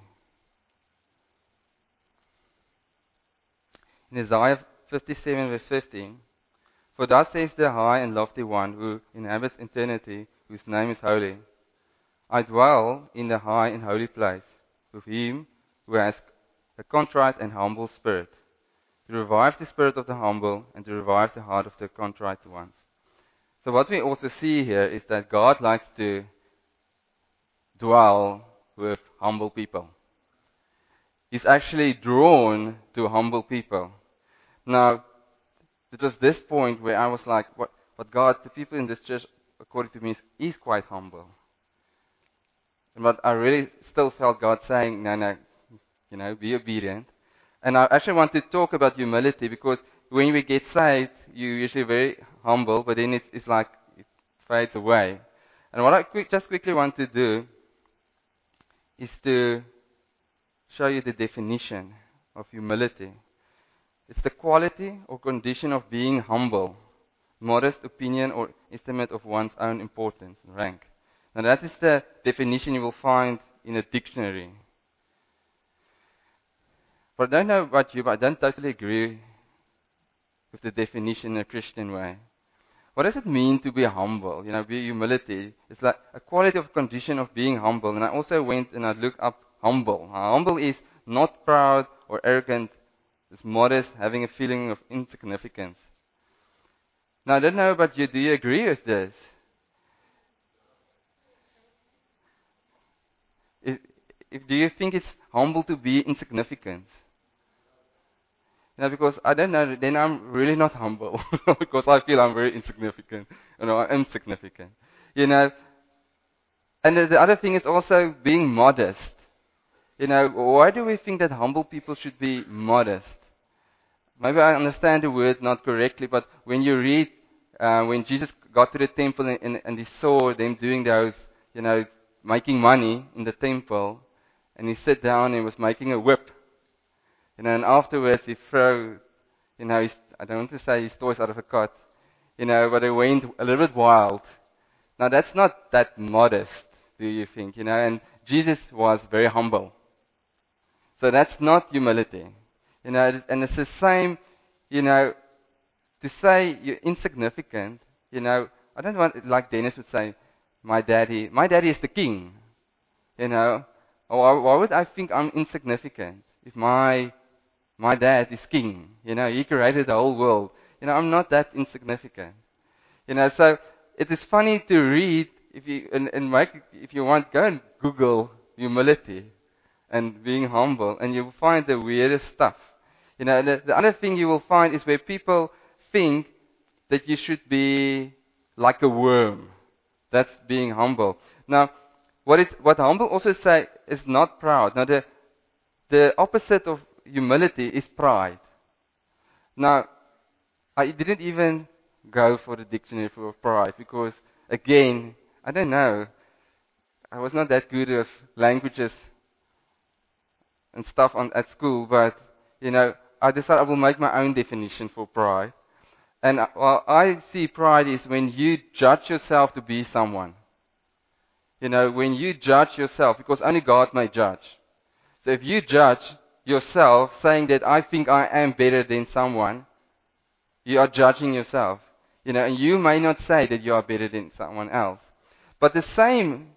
In Isaiah fifty-seven, verse fifteen, for thus says the high and lofty one who inhabits eternity, whose name is holy. I dwell in the high and holy place with him who has a contrite and humble spirit, to revive the spirit of the humble and to revive the heart of the contrite ones. So what we also see here is that God likes to dwell with humble people. He's actually drawn to humble people. Now, it was this point where I was like, what, what God, the people in this church, according to me, is, is quite humble. But I really still felt God saying, no, no, you know, be obedient. And I actually want to talk about humility, because when we get saved, you're usually very humble, but then it's, it's like it fades away. And what I quick, just quickly want to do is to show you the definition of humility. It's the quality or condition of being humble, modest opinion or estimate of one's own importance and rank. Now that is the definition you will find in a dictionary. But I don't know about you, but I don't totally agree with the definition in a Christian way. What does it mean to be humble? You know, be humility. It's like a quality of condition of being humble. And I also went and I looked up humble. Now, humble is not proud or arrogant. It's modest, having a feeling of insignificance. Now, I don't know about you. Do you agree with this? If, if do you think it's humble to be insignificant? You know, because I don't know, then I'm really not humble because I feel I'm very insignificant. You know, I'm insignificant. You know, and the, the other thing is also being modest. You know, why do we think that humble people should be modest? Maybe I understand the word not correctly, but when you read, uh, when Jesus got to the temple and, and, and he saw them doing those, you know, making money in the temple, and he sat down and was making a whip. You know, and afterwards he threw, you know, his, I don't want to say his toys out of a cot, you know, but it went a little bit wild. Now that's not that modest, do you think? You know, and Jesus was very humble. So that's not humility. You know, and it's the same, you know, to say you're insignificant, you know, I don't want, like Dennis would say, my daddy, my daddy is the king. You know, or why would I think I'm insignificant if my my dad is king? You know, he created the whole world. You know, I'm not that insignificant. You know, so it is funny to read if you and, and make if you want, go and Google humility and being humble, and you'll find the weirdest stuff. You know, the, the other thing you will find is where people think that you should be like a worm. That's being humble. Now, what it what humble also say is not proud. Now, the the opposite of humility is pride. Now, I didn't even go for the dictionary for pride because, again, I don't know. I was not that good with languages and stuff on at school, but you know, I decided I will make my own definition for pride. And well, I see pride is when you judge yourself to be someone. You know, when you judge yourself, because only God may judge. So if you judge yourself, saying that I think I am better than someone, you are judging yourself. You know, and you may not say that you are better than someone else. But the same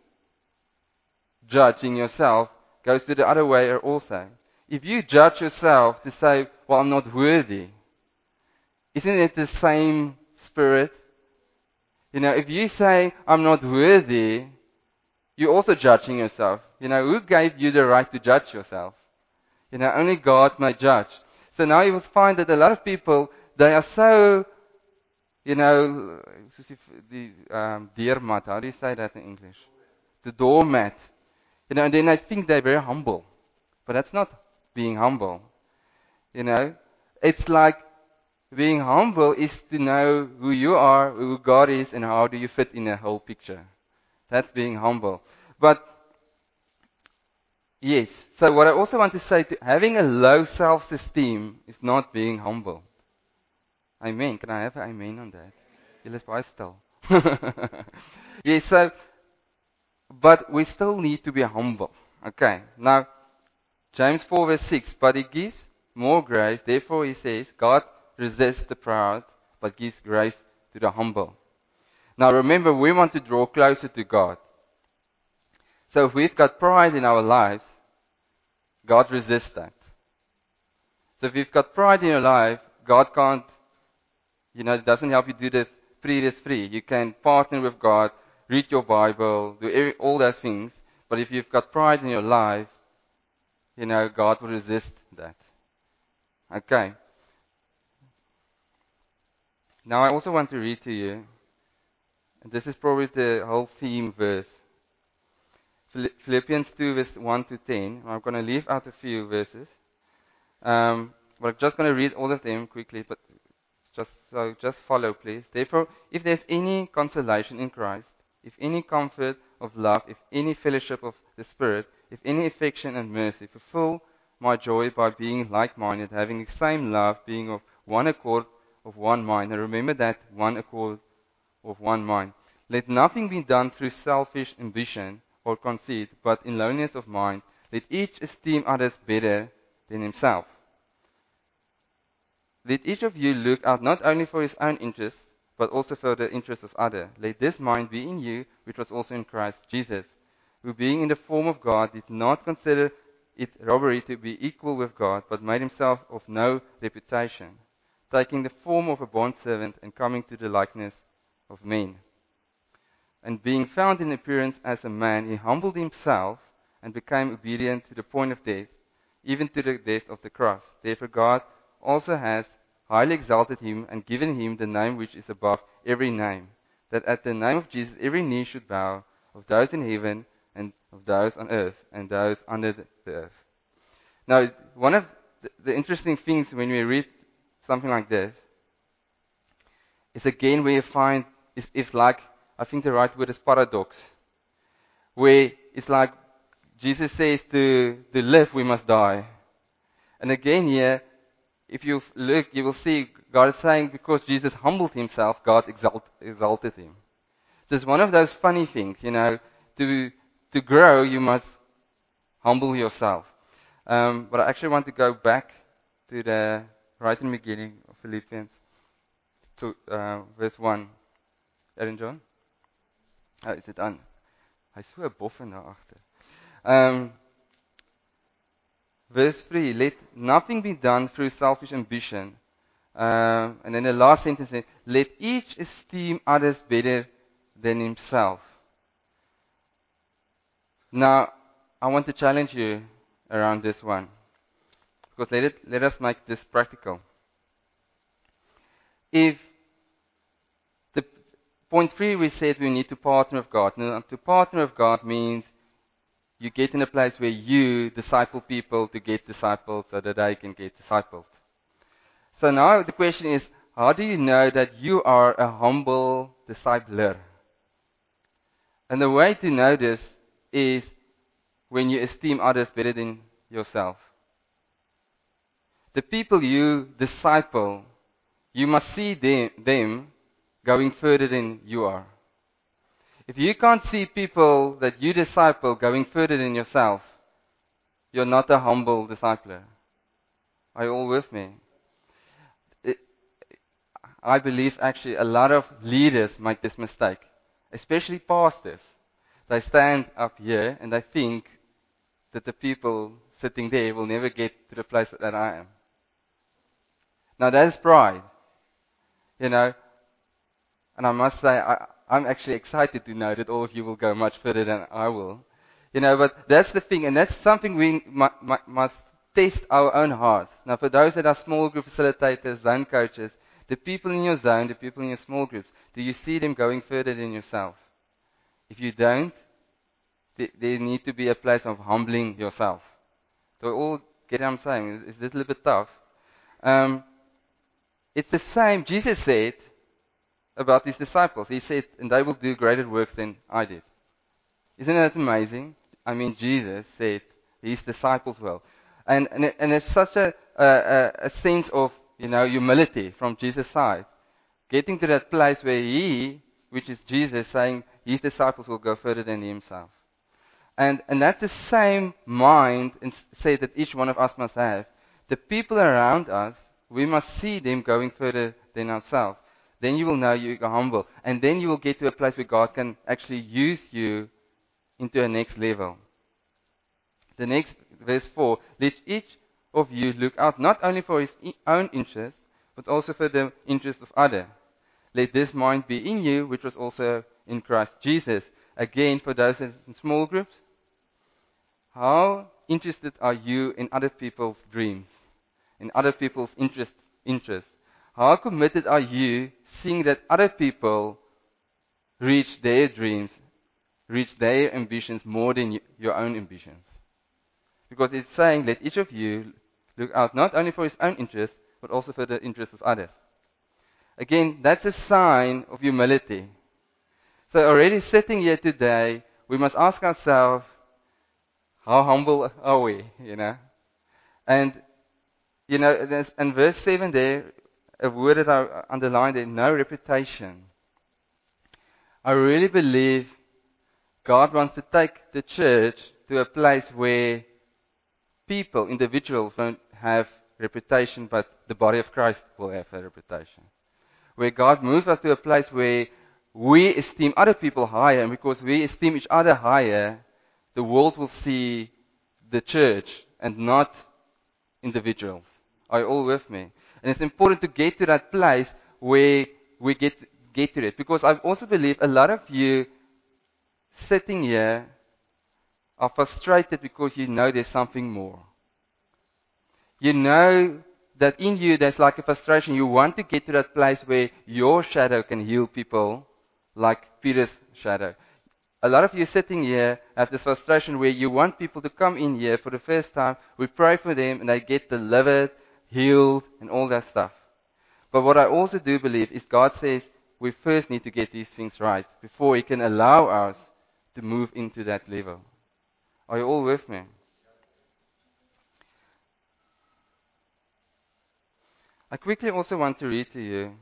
judging yourself goes to the other way also. If you judge yourself to say, well, I'm not worthy, isn't it the same spirit? You know, if you say, I'm not worthy, you're also judging yourself. You know, who gave you the right to judge yourself? You know, only God may judge. So now you will find that a lot of people, they are so, you know, the um, deurmat, how do you say that in English? The doormat. You know, and then I think they're very humble. But that's not being humble. You know, it's like being humble is to know who you are, who God is, and how do you fit in the whole picture. That's being humble. But, yes, so what I also want to say, to having a low self-esteem is not being humble. Amen. Can I have an amen on that? Yeah, let's buy still. Yes, so, but we still need to be humble. Okay, now, James four verse six, but he gives more grace. Therefore he says, God resists the proud, but gives grace to the humble. Now remember, we want to draw closer to God. So if we've got pride in our lives, God resists that. So if you've got pride in your life, God can't, you know, it doesn't help you do this free, this free. You can partner with God, read your Bible, do every, all those things. But if you've got pride in your life, you know, God will resist that. Okay. Now I also want to read to you, and this is probably the whole theme verse. Philippians two verse one to ten. I'm going to leave out a few verses. Um, but I'm just going to read all of them quickly, but just so just follow, please. Therefore, if there's any consolation in Christ, if any comfort of love, if any fellowship of the Spirit, if any affection and mercy, fulfill my joy by being like-minded, having the same love, being of one accord, of one mind. And remember that one accord, of one mind. Let nothing be done through selfish ambition or conceit, but in lowliness of mind, let each esteem others better than himself. Let each of you look out not only for his own interests, but also for the interests of others. Let this mind be in you, which was also in Christ Jesus, who being in the form of God did not consider it robbery to be equal with God, but made himself of no reputation, taking the form of a bondservant and coming to the likeness of men. And being found in appearance as a man, he humbled himself and became obedient to the point of death, even to the death of the cross. Therefore God also has highly exalted him and given him the name which is above every name, that at the name of Jesus every knee should bow, of those in heaven and of those on earth and those under the earth. Now, one of the interesting things when we read something like this is again where you find is, is like, I think the right word is paradox, where it's like Jesus says to, to live we must die. And again here, if you look, you will see God is saying because Jesus humbled himself, God exalt, exalted him. So it's one of those funny things, you know, to to grow you must humble yourself. Um, but I actually want to go back to the right in the beginning of Philippians, to uh, verse one. Aaron John? Oh, is it on? Hy so 'n boffe na agter. Um, verse three, let nothing be done through selfish ambition. Um, and then the last sentence says, let each esteem others better than himself. Now, I want to challenge you around this one. Because let, it, let us make this practical. If the point three we said we need to partner with God. Now, to partner with God means you get in a place where you disciple people to get discipled so that they can get discipled. So now the question is, how do you know that you are a humble discipler? And the way to know this is when you esteem others better than yourself. The people you disciple, you must see them, them going further than you are. If you can't see people that you disciple going further than yourself, you're not a humble discipler. Are you all with me? It, I believe actually a lot of leaders make this mistake, especially pastors. They stand up here and they think that the people sitting there will never get to the place that I am. Now that is pride, you know. And I must say, I, I'm actually excited to know that all of you will go much further than I will. You know, but that's the thing, and that's something we mu- mu- must test our own hearts. Now, for those that are small group facilitators, zone coaches, the people in your zone, the people in your small groups, do you see them going further than yourself? If you don't, th- there need to be a place of humbling yourself. Do we all get what I'm saying? Is this a little bit tough? Um, it's the same, Jesus said about his disciples. He said, and they will do greater works than I did. Isn't that amazing? I mean, Jesus said his disciples will. And, and, it, and it's such a, a, a sense of, you know, humility from Jesus' side. Getting to that place where he, which is Jesus, saying his disciples will go further than himself. And, and that's the same mind and say that each one of us must have. The people around us, we must see them going further than ourselves. Then you will know you are humble. And then you will get to a place where God can actually use you into a next level. The next, verse four, let each of you look out not only for his own interest, but also for the interest of others. Let this mind be in you, which was also in Christ Jesus. Again, for those in small groups, how interested are you in other people's dreams, in other people's interest, interests? How committed are you seeing that other people reach their dreams, reach their ambitions more than your own ambitions? Because it's saying, let each of you look out not only for his own interest, but also for the interests of others. Again, that's a sign of humility. So already sitting here today, we must ask ourselves, how humble are we, you know? And, you know, in verse seven there, a word that I underlined there, no reputation. I really believe God wants to take the church to a place where people, individuals, don't have reputation, but the body of Christ will have a reputation. Where God moves us to a place where we esteem other people higher, and because we esteem each other higher, the world will see the church and not individuals. Are you all with me? And it's important to get to that place where we get get to it. Because I also believe a lot of you sitting here are frustrated because you know there's something more. You know that in you there's like a frustration. You want to get to that place where your shadow can heal people like Peter's shadow. A lot of you sitting here have this frustration where you want people to come in here for the first time. We pray for them and they get delivered, healed, and all that stuff. But what I also do believe is God says we first need to get these things right before He can allow us to move into that level. Are you all with me? I quickly also want to read to you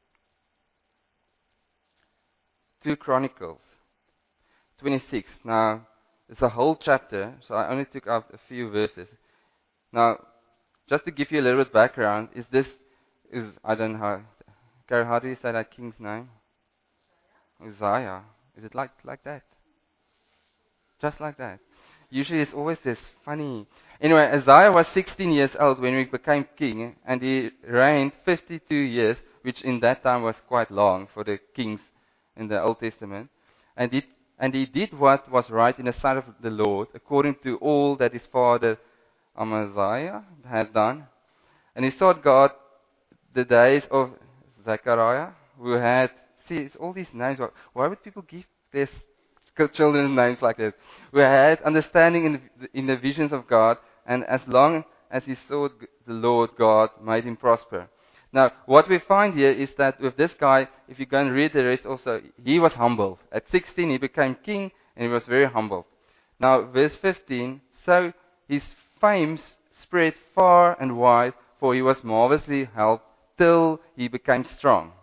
two Chronicles twenty-six. Now, it's a whole chapter, so I only took out a few verses. Now, just to give you a little bit background, is this, is I don't know how, Carol, how do you say that king's name? Uzziah. Is it like, like that? Just like that. Usually it's always this funny. Anyway, Uzziah was sixteen years old when he became king, and he reigned fifty-two years, which in that time was quite long for the kings in the Old Testament. And he, and he did what was right in the sight of the Lord, according to all that his father Amaziah had done. And he sought God the days of Zechariah, who had, see, it's all these names. Why would people give their children names like this? Who had understanding in the, in the visions of God, and as long as he sought the Lord, God made him prosper. Now, what we find here is that with this guy, if you go and read the rest also, he was humble. At sixteen, he became king, and he was very humble. Now, verse fifteen, so his fame spread far and wide, for he was marvelously helped till he became strong.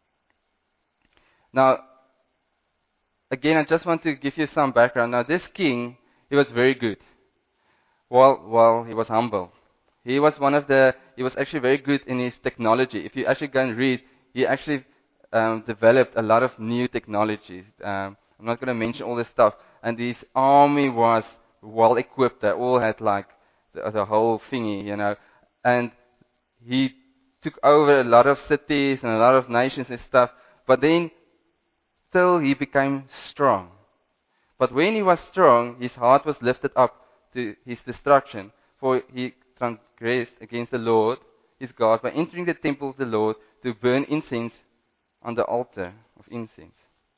Now, again, I just want to give you some background. Now, this king, he was very good, while, while he was humble. He was one of the, he was actually very good in his technology. If you actually go and read, he actually um, developed a lot of new technology. Um, I'm not going to mention all this stuff. And his army was well equipped. They all had like the, the whole thingy, you know. And he took over a lot of cities and a lot of nations and stuff. But then, till he became strong. But when he was strong, his heart was lifted up to his destruction. For he transgressed against the Lord, his God, by entering the temple of the Lord to burn incense on the altar of incense.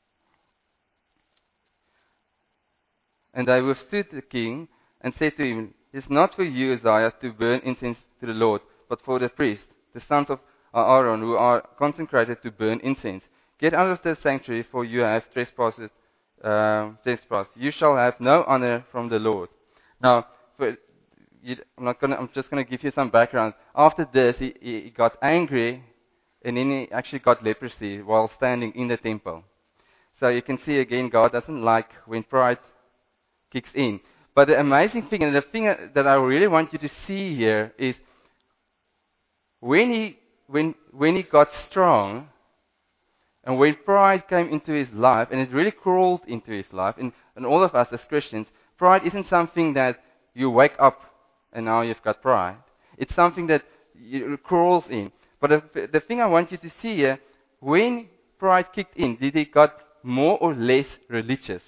And they withstood the king and said to him, it is not for you, Uzziah, to burn incense to the Lord, but for the priests, the sons of Aaron, who are consecrated to burn incense. Get out of the sanctuary, for you have trespassed. Uh, trespassed. You shall have no honor from the Lord. Now, for, you, I'm not gonna. I'm just going to give you some background. After this, he, he got angry, and then he actually got leprosy while standing in the temple. So you can see again, God doesn't like when pride kicks in. But the amazing thing, and the thing that I really want you to see here is when he when when he got strong, and when pride came into his life, and it really crawled into his life, and, and all of us as Christians, pride isn't something that you wake up and now you've got pride. It's something that it crawls in. But the, the thing I want you to see here, when pride kicked in, did he got more or less religious?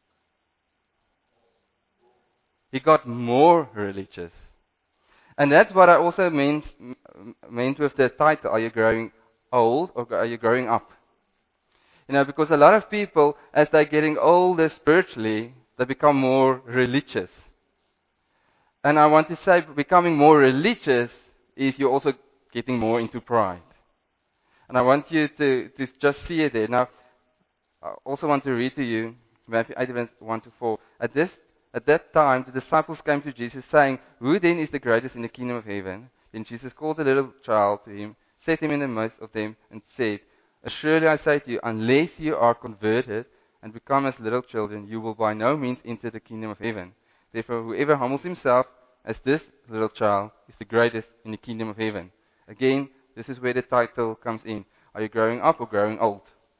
He got more religious. And that's what I also meant, meant with the title, are you growing old or are you growing up? You know, because a lot of people, as they're getting older spiritually, they become more religious. And I want to say, becoming more religious is you're also getting more into pride. And I want you to, to just see it there. Now, I also want to read to you Matthew eight, one to four. At this, at that time, the disciples came to Jesus, saying, who then is the greatest in the kingdom of heaven? Then Jesus called a little child to him, set him in the midst of them, and said, surely I say to you, unless you are converted and become as little children, you will by no means enter the kingdom of heaven. Therefore, whoever humbles himself as this little child is the greatest in the kingdom of heaven. Again, this is where the title comes in. Are you growing up or growing old?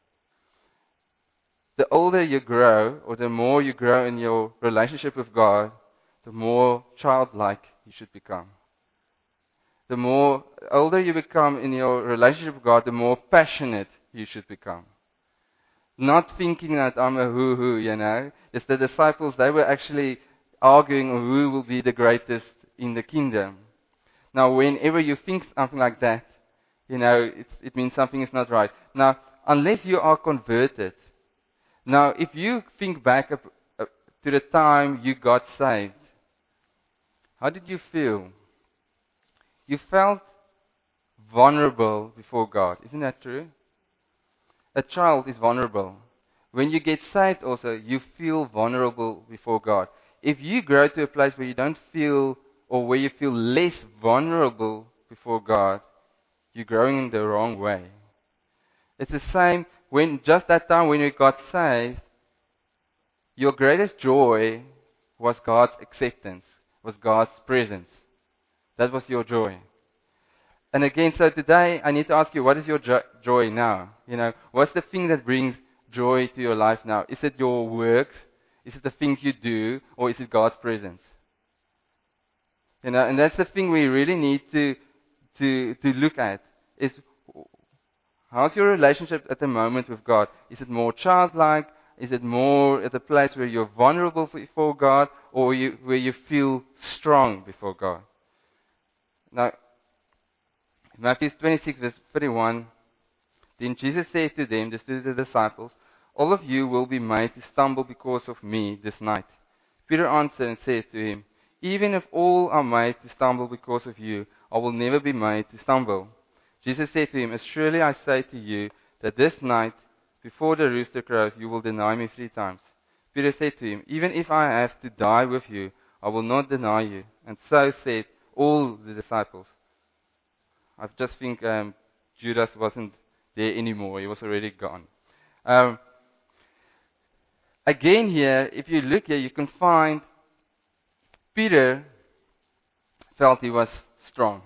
The older you grow, or the more you grow in your relationship with God, the more childlike you should become. The more older you become in your relationship with God, the more passionate you should become. Not thinking that I'm a hoo-hoo, you know. It's the disciples, they were actually arguing on who will be the greatest in the kingdom. Now, whenever you think something like that, you know, it's, it means something is not right. Now, unless you are converted, now, if you think back up, up to the time you got saved, how did you feel? You felt vulnerable before God. Isn't that true? A child is vulnerable. When you get saved also, you feel vulnerable before God. If you grow to a place where you don't feel, or where you feel less vulnerable before God, you're growing in the wrong way. It's the same when just that time when you got saved, your greatest joy was God's acceptance, was God's presence. That was your joy. And again, so today I need to ask you, what is your jo- joy now? You know, what's the thing that brings joy to your life now? Is it your works? Is it the things you do? Or is it God's presence? You know, and that's the thing we really need to to to look at. Is how's your relationship at the moment with God? Is it more childlike? Is it more at a place where you're vulnerable before God, or you, where you feel strong before God? Now, Matthew twenty-six, verse thirty-one. Then Jesus said to them, this to the disciples, all of you will be made to stumble because of me this night. Peter answered and said to him, even if all are made to stumble because of you, I will never be made to stumble. Jesus said to him, as surely I say to you, that this night, before the rooster crows, you will deny me three times. Peter said to him, even if I have to die with you, I will not deny you. And so said all the disciples. I just think um, Judas wasn't there anymore. He was already gone. Um, again here, if you look here, you can find Peter felt he was strong.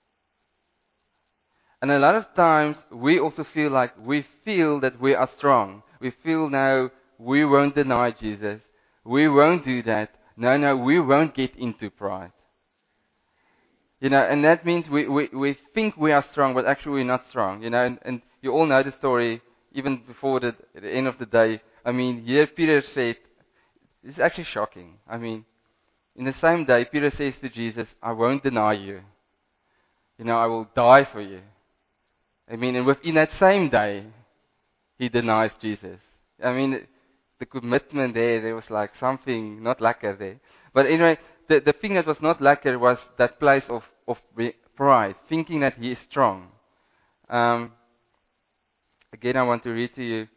And a lot of times, we also feel like we feel that we are strong. We feel now, we won't deny Jesus. We won't do that. No, no, we won't get into pride. You know, and that means we, we, we think we are strong, but actually we're not strong. You know, and, and you all know the story, even before the, the end of the day. I mean, here Peter said, it's actually shocking. I mean, in the same day, Peter says to Jesus, I won't deny you. You know, I will die for you. I mean, and within that same day, he denies Jesus. I mean, the commitment there, there was like something not lacquer there. But anyway, the, the thing that was not lacquer was that place of, of pride, thinking that he is strong. Um, again, I want to read to you,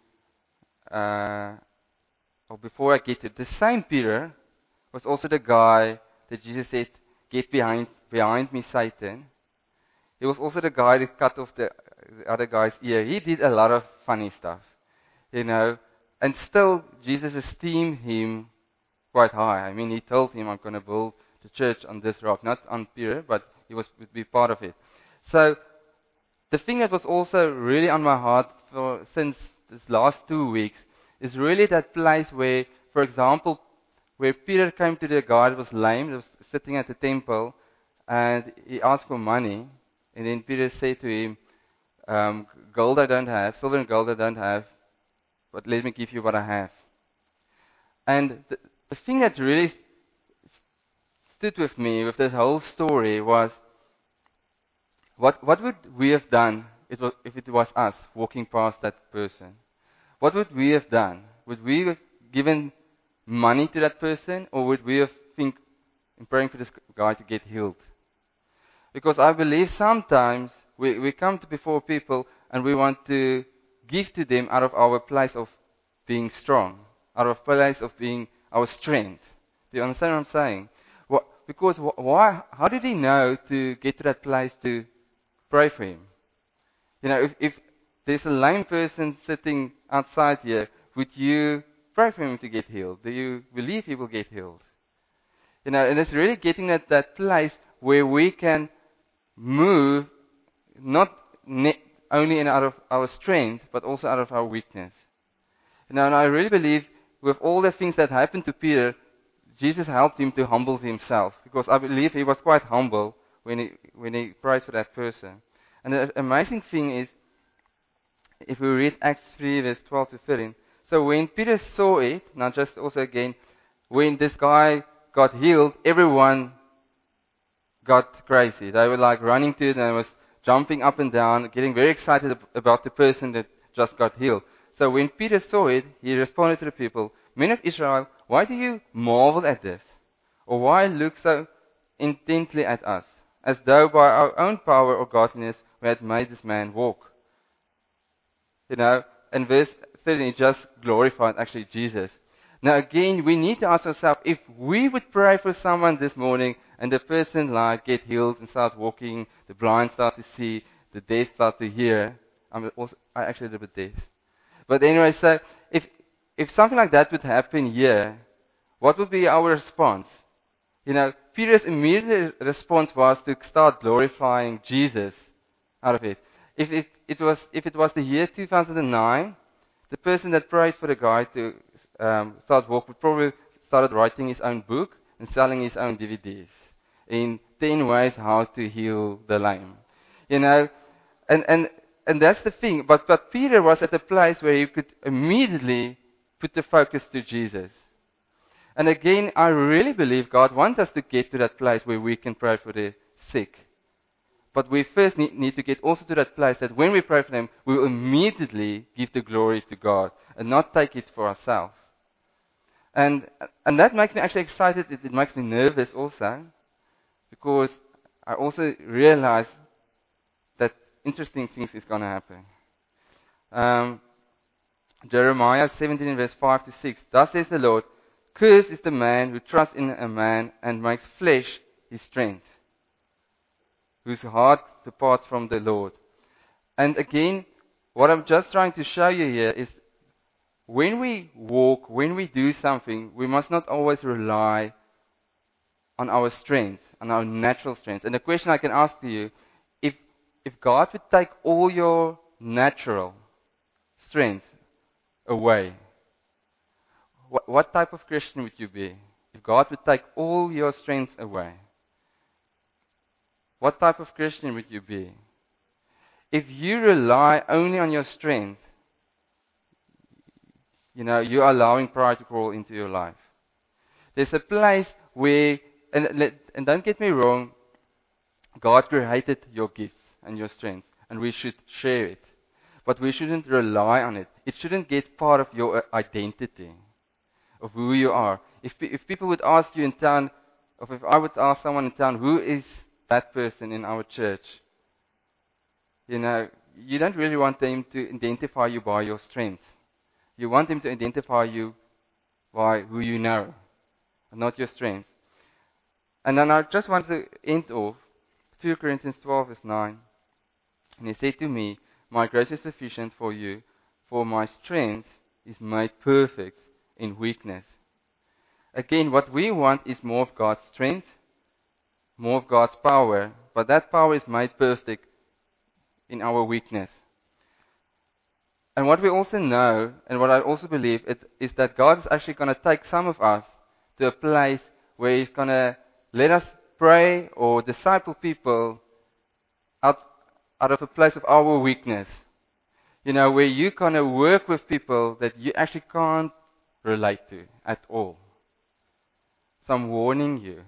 uh, or before I get to it, the same Peter was also the guy that Jesus said, get behind, behind me, Satan. He was also the guy that cut off the, the other guy's ear. He did a lot of funny stuff, you know. And still, Jesus esteemed him quite high. I mean, he told him, I'm going to build the church on this rock. Not on Peter, but he was would be part of it. So, the thing that was also really on my heart for, since this last two weeks is really that place where, for example, where Peter came to the guy that was lame, that was sitting at the temple, and he asked for money. And then Peter said to him, um, gold I don't have, silver and gold I don't have, but let me give you what I have. And the, the thing that really stood with me with this whole story was, what, what would we have done if it, was, if it was us walking past that person? What would we have done? Would we have given money to that person, or would we have think in praying for this guy to get healed? Because I believe sometimes we, we come to before people and we want to give to them out of our place of being strong, out of place of being our strength. Do you understand what I'm saying? What, because why? How did he know to get to that place to pray for him? You know, if, if there's a lame person sitting outside here, would you pray for him to get healed? Do you believe he will get healed? You know, and it's really getting at that place where we can move not ne- only in out of our strength, but also out of our weakness. Now, and I really believe with all the things that happened to Peter, Jesus helped him to humble himself, because I believe he was quite humble when he when he prayed for that person. And the amazing thing is, if we read Acts three, verse twelve to thirteen, so when Peter saw it, now just also again, when this guy got healed, everyone got crazy. They were like running to it and was jumping up and down, getting very excited about the person that just got healed. So when Peter saw it, he responded to the people, "Men of Israel, why do you marvel at this? Or why look so intently at us, as though by our own power or godliness we had made this man walk?" You know, in verse thirteen, he just glorified actually Jesus. Now again, we need to ask ourselves, if we would pray for someone this morning and the person like get healed and start walking, the blind start to see, the deaf start to hear. I'm also, I actually a little bit deaf. But anyway, so if, if something like that would happen here, what would be our response? You know, Peter's immediate response was to start glorifying Jesus out of it. If it, it was, if it was the year two thousand nine, the person that prayed for the guy to um, start walking would probably started writing his own book and selling his own D V Ds in ten ways how to heal the lame. You know, and, and, and that's the thing. But, but Peter was at a place where he could immediately put the focus to Jesus. And again, I really believe God wants us to get to that place where we can pray for the sick. But we first need, need to get also to that place that when we pray for them, we will immediately give the glory to God and not take it for ourselves. And, and that makes me actually excited. It, it makes me nervous also, because I also realize that interesting things is going to happen. Um, Jeremiah seventeen, verse five to six. Thus says the Lord, "Cursed is the man who trusts in a man and makes flesh his strength, whose heart departs from the Lord." And again, what I'm just trying to show you here is when we walk, when we do something, we must not always rely on our strength, on our natural strength. And the question I can ask to you, if, if God would take all your natural strength away, what, what type of Christian would you be? If God would take all your strength away, what type of Christian would you be? If you rely only on your strength, you know, you're allowing pride to crawl into your life. There's a place where, and, and don't get me wrong, God created your gifts and your strengths, and we should share it. But we shouldn't rely on it. It shouldn't get part of your identity, of who you are. If, if people would ask you in town, or if I would ask someone in town, who is that person in our church? You know, you don't really want them to identify you by your strengths. You want them to identify you by who you know, not your strengths. And then I just want to end off two Corinthians twelve, verse nine. And he said to me, "My grace is sufficient for you, for my strength is made perfect in weakness." Again, what we want is more of God's strength, more of God's power, but that power is made perfect in our weakness. And what we also know, and what I also believe, it, is that God is actually going to take some of us to a place where He's going to let us pray or disciple people out, out of a place of our weakness. You know, where you kind of work with people that you actually can't relate to at all. So I'm warning you.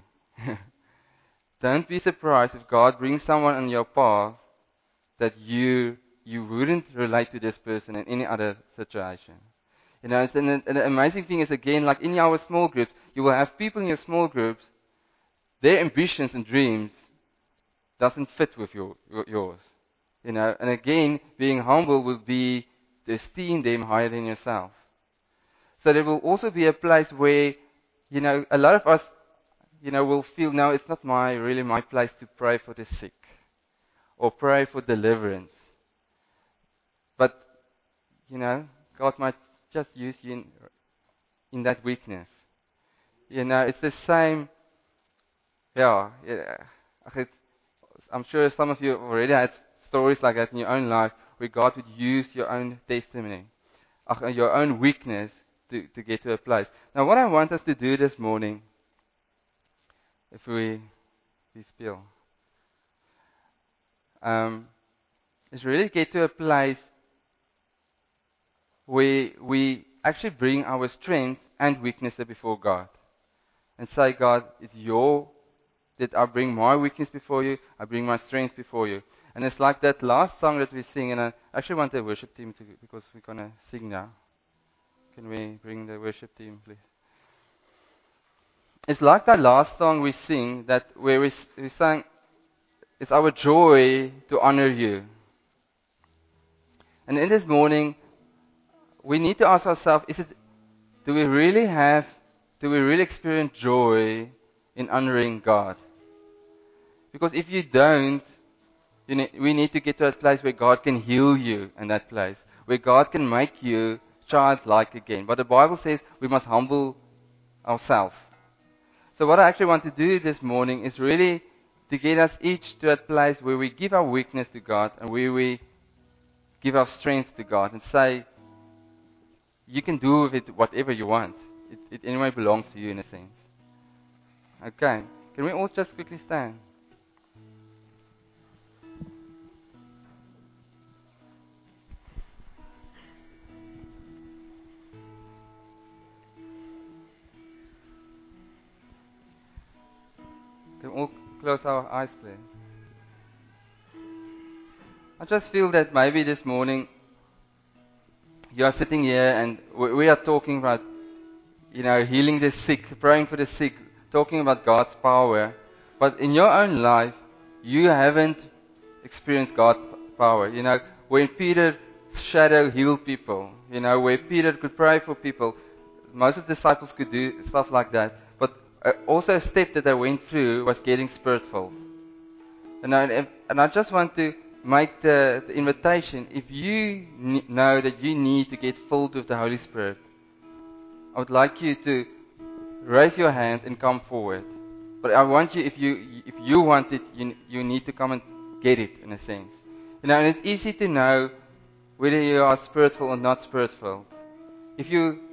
Don't be surprised if God brings someone on your path that you you wouldn't relate to this person in any other situation. You know, it's an, an amazing thing is, again, like in our small groups, you will have people in your small groups, their ambitions and dreams doesn't fit with your, yours. You know, and again, being humble will be to esteem them higher than yourself. So there will also be a place where, you know, a lot of us, you know, will feel, no, it's not my really my place to pray for the sick or pray for deliverance. But, you know, God might just use you in, in that weakness. You know, it's the same. Yeah, yeah. I'm sure some of you already had stories like that in your own life where God would use your own testimony, your own weakness to, to get to a place. Now, what I want us to do this morning, if we, we spill, um, is really get to a place where we actually bring our strength and weaknesses before God. and say, God, it's your, that I bring my weakness before you, I bring my strength before you. And it's like that last song that we sing, and I actually want the worship team to, because we're going to sing now. Can we bring the worship team, please? It's like that last song we sing, that where we, we sang, it's our joy to honor you. And in this morning, we need to ask ourselves, is it, do we really have, do we really experience joy in honoring God? Because if you don't, you need, we need to get to a place where God can heal you in that place, where God can make you childlike again. But the Bible says we must humble ourselves. So what I actually want to do this morning is really to get us each to that place where we give our weakness to God and where we give our strength to God and say, you can do with it whatever you want. It, it anyway belongs to you in a sense. Okay. Can we all just quickly stand? Can we all close our eyes, please? I just feel that maybe this morning you are sitting here and we are talking about, you know, healing the sick, praying for the sick, talking about God's power. But in your own life, you haven't experienced God's power. You know, when Peter's shadow healed people, you know, where Peter could pray for people, most of the disciples could do stuff like that. But also a step that they went through was getting spirit-filled. And I, and I just want to make the, the invitation, if you know that you need to get filled with the Holy Spirit, I would like you to raise your hand and come forward. But I want you, if you if you want it, you, you need to come and get it, in a sense. You know, and it's easy to know whether you are spiritual or not spiritual. If you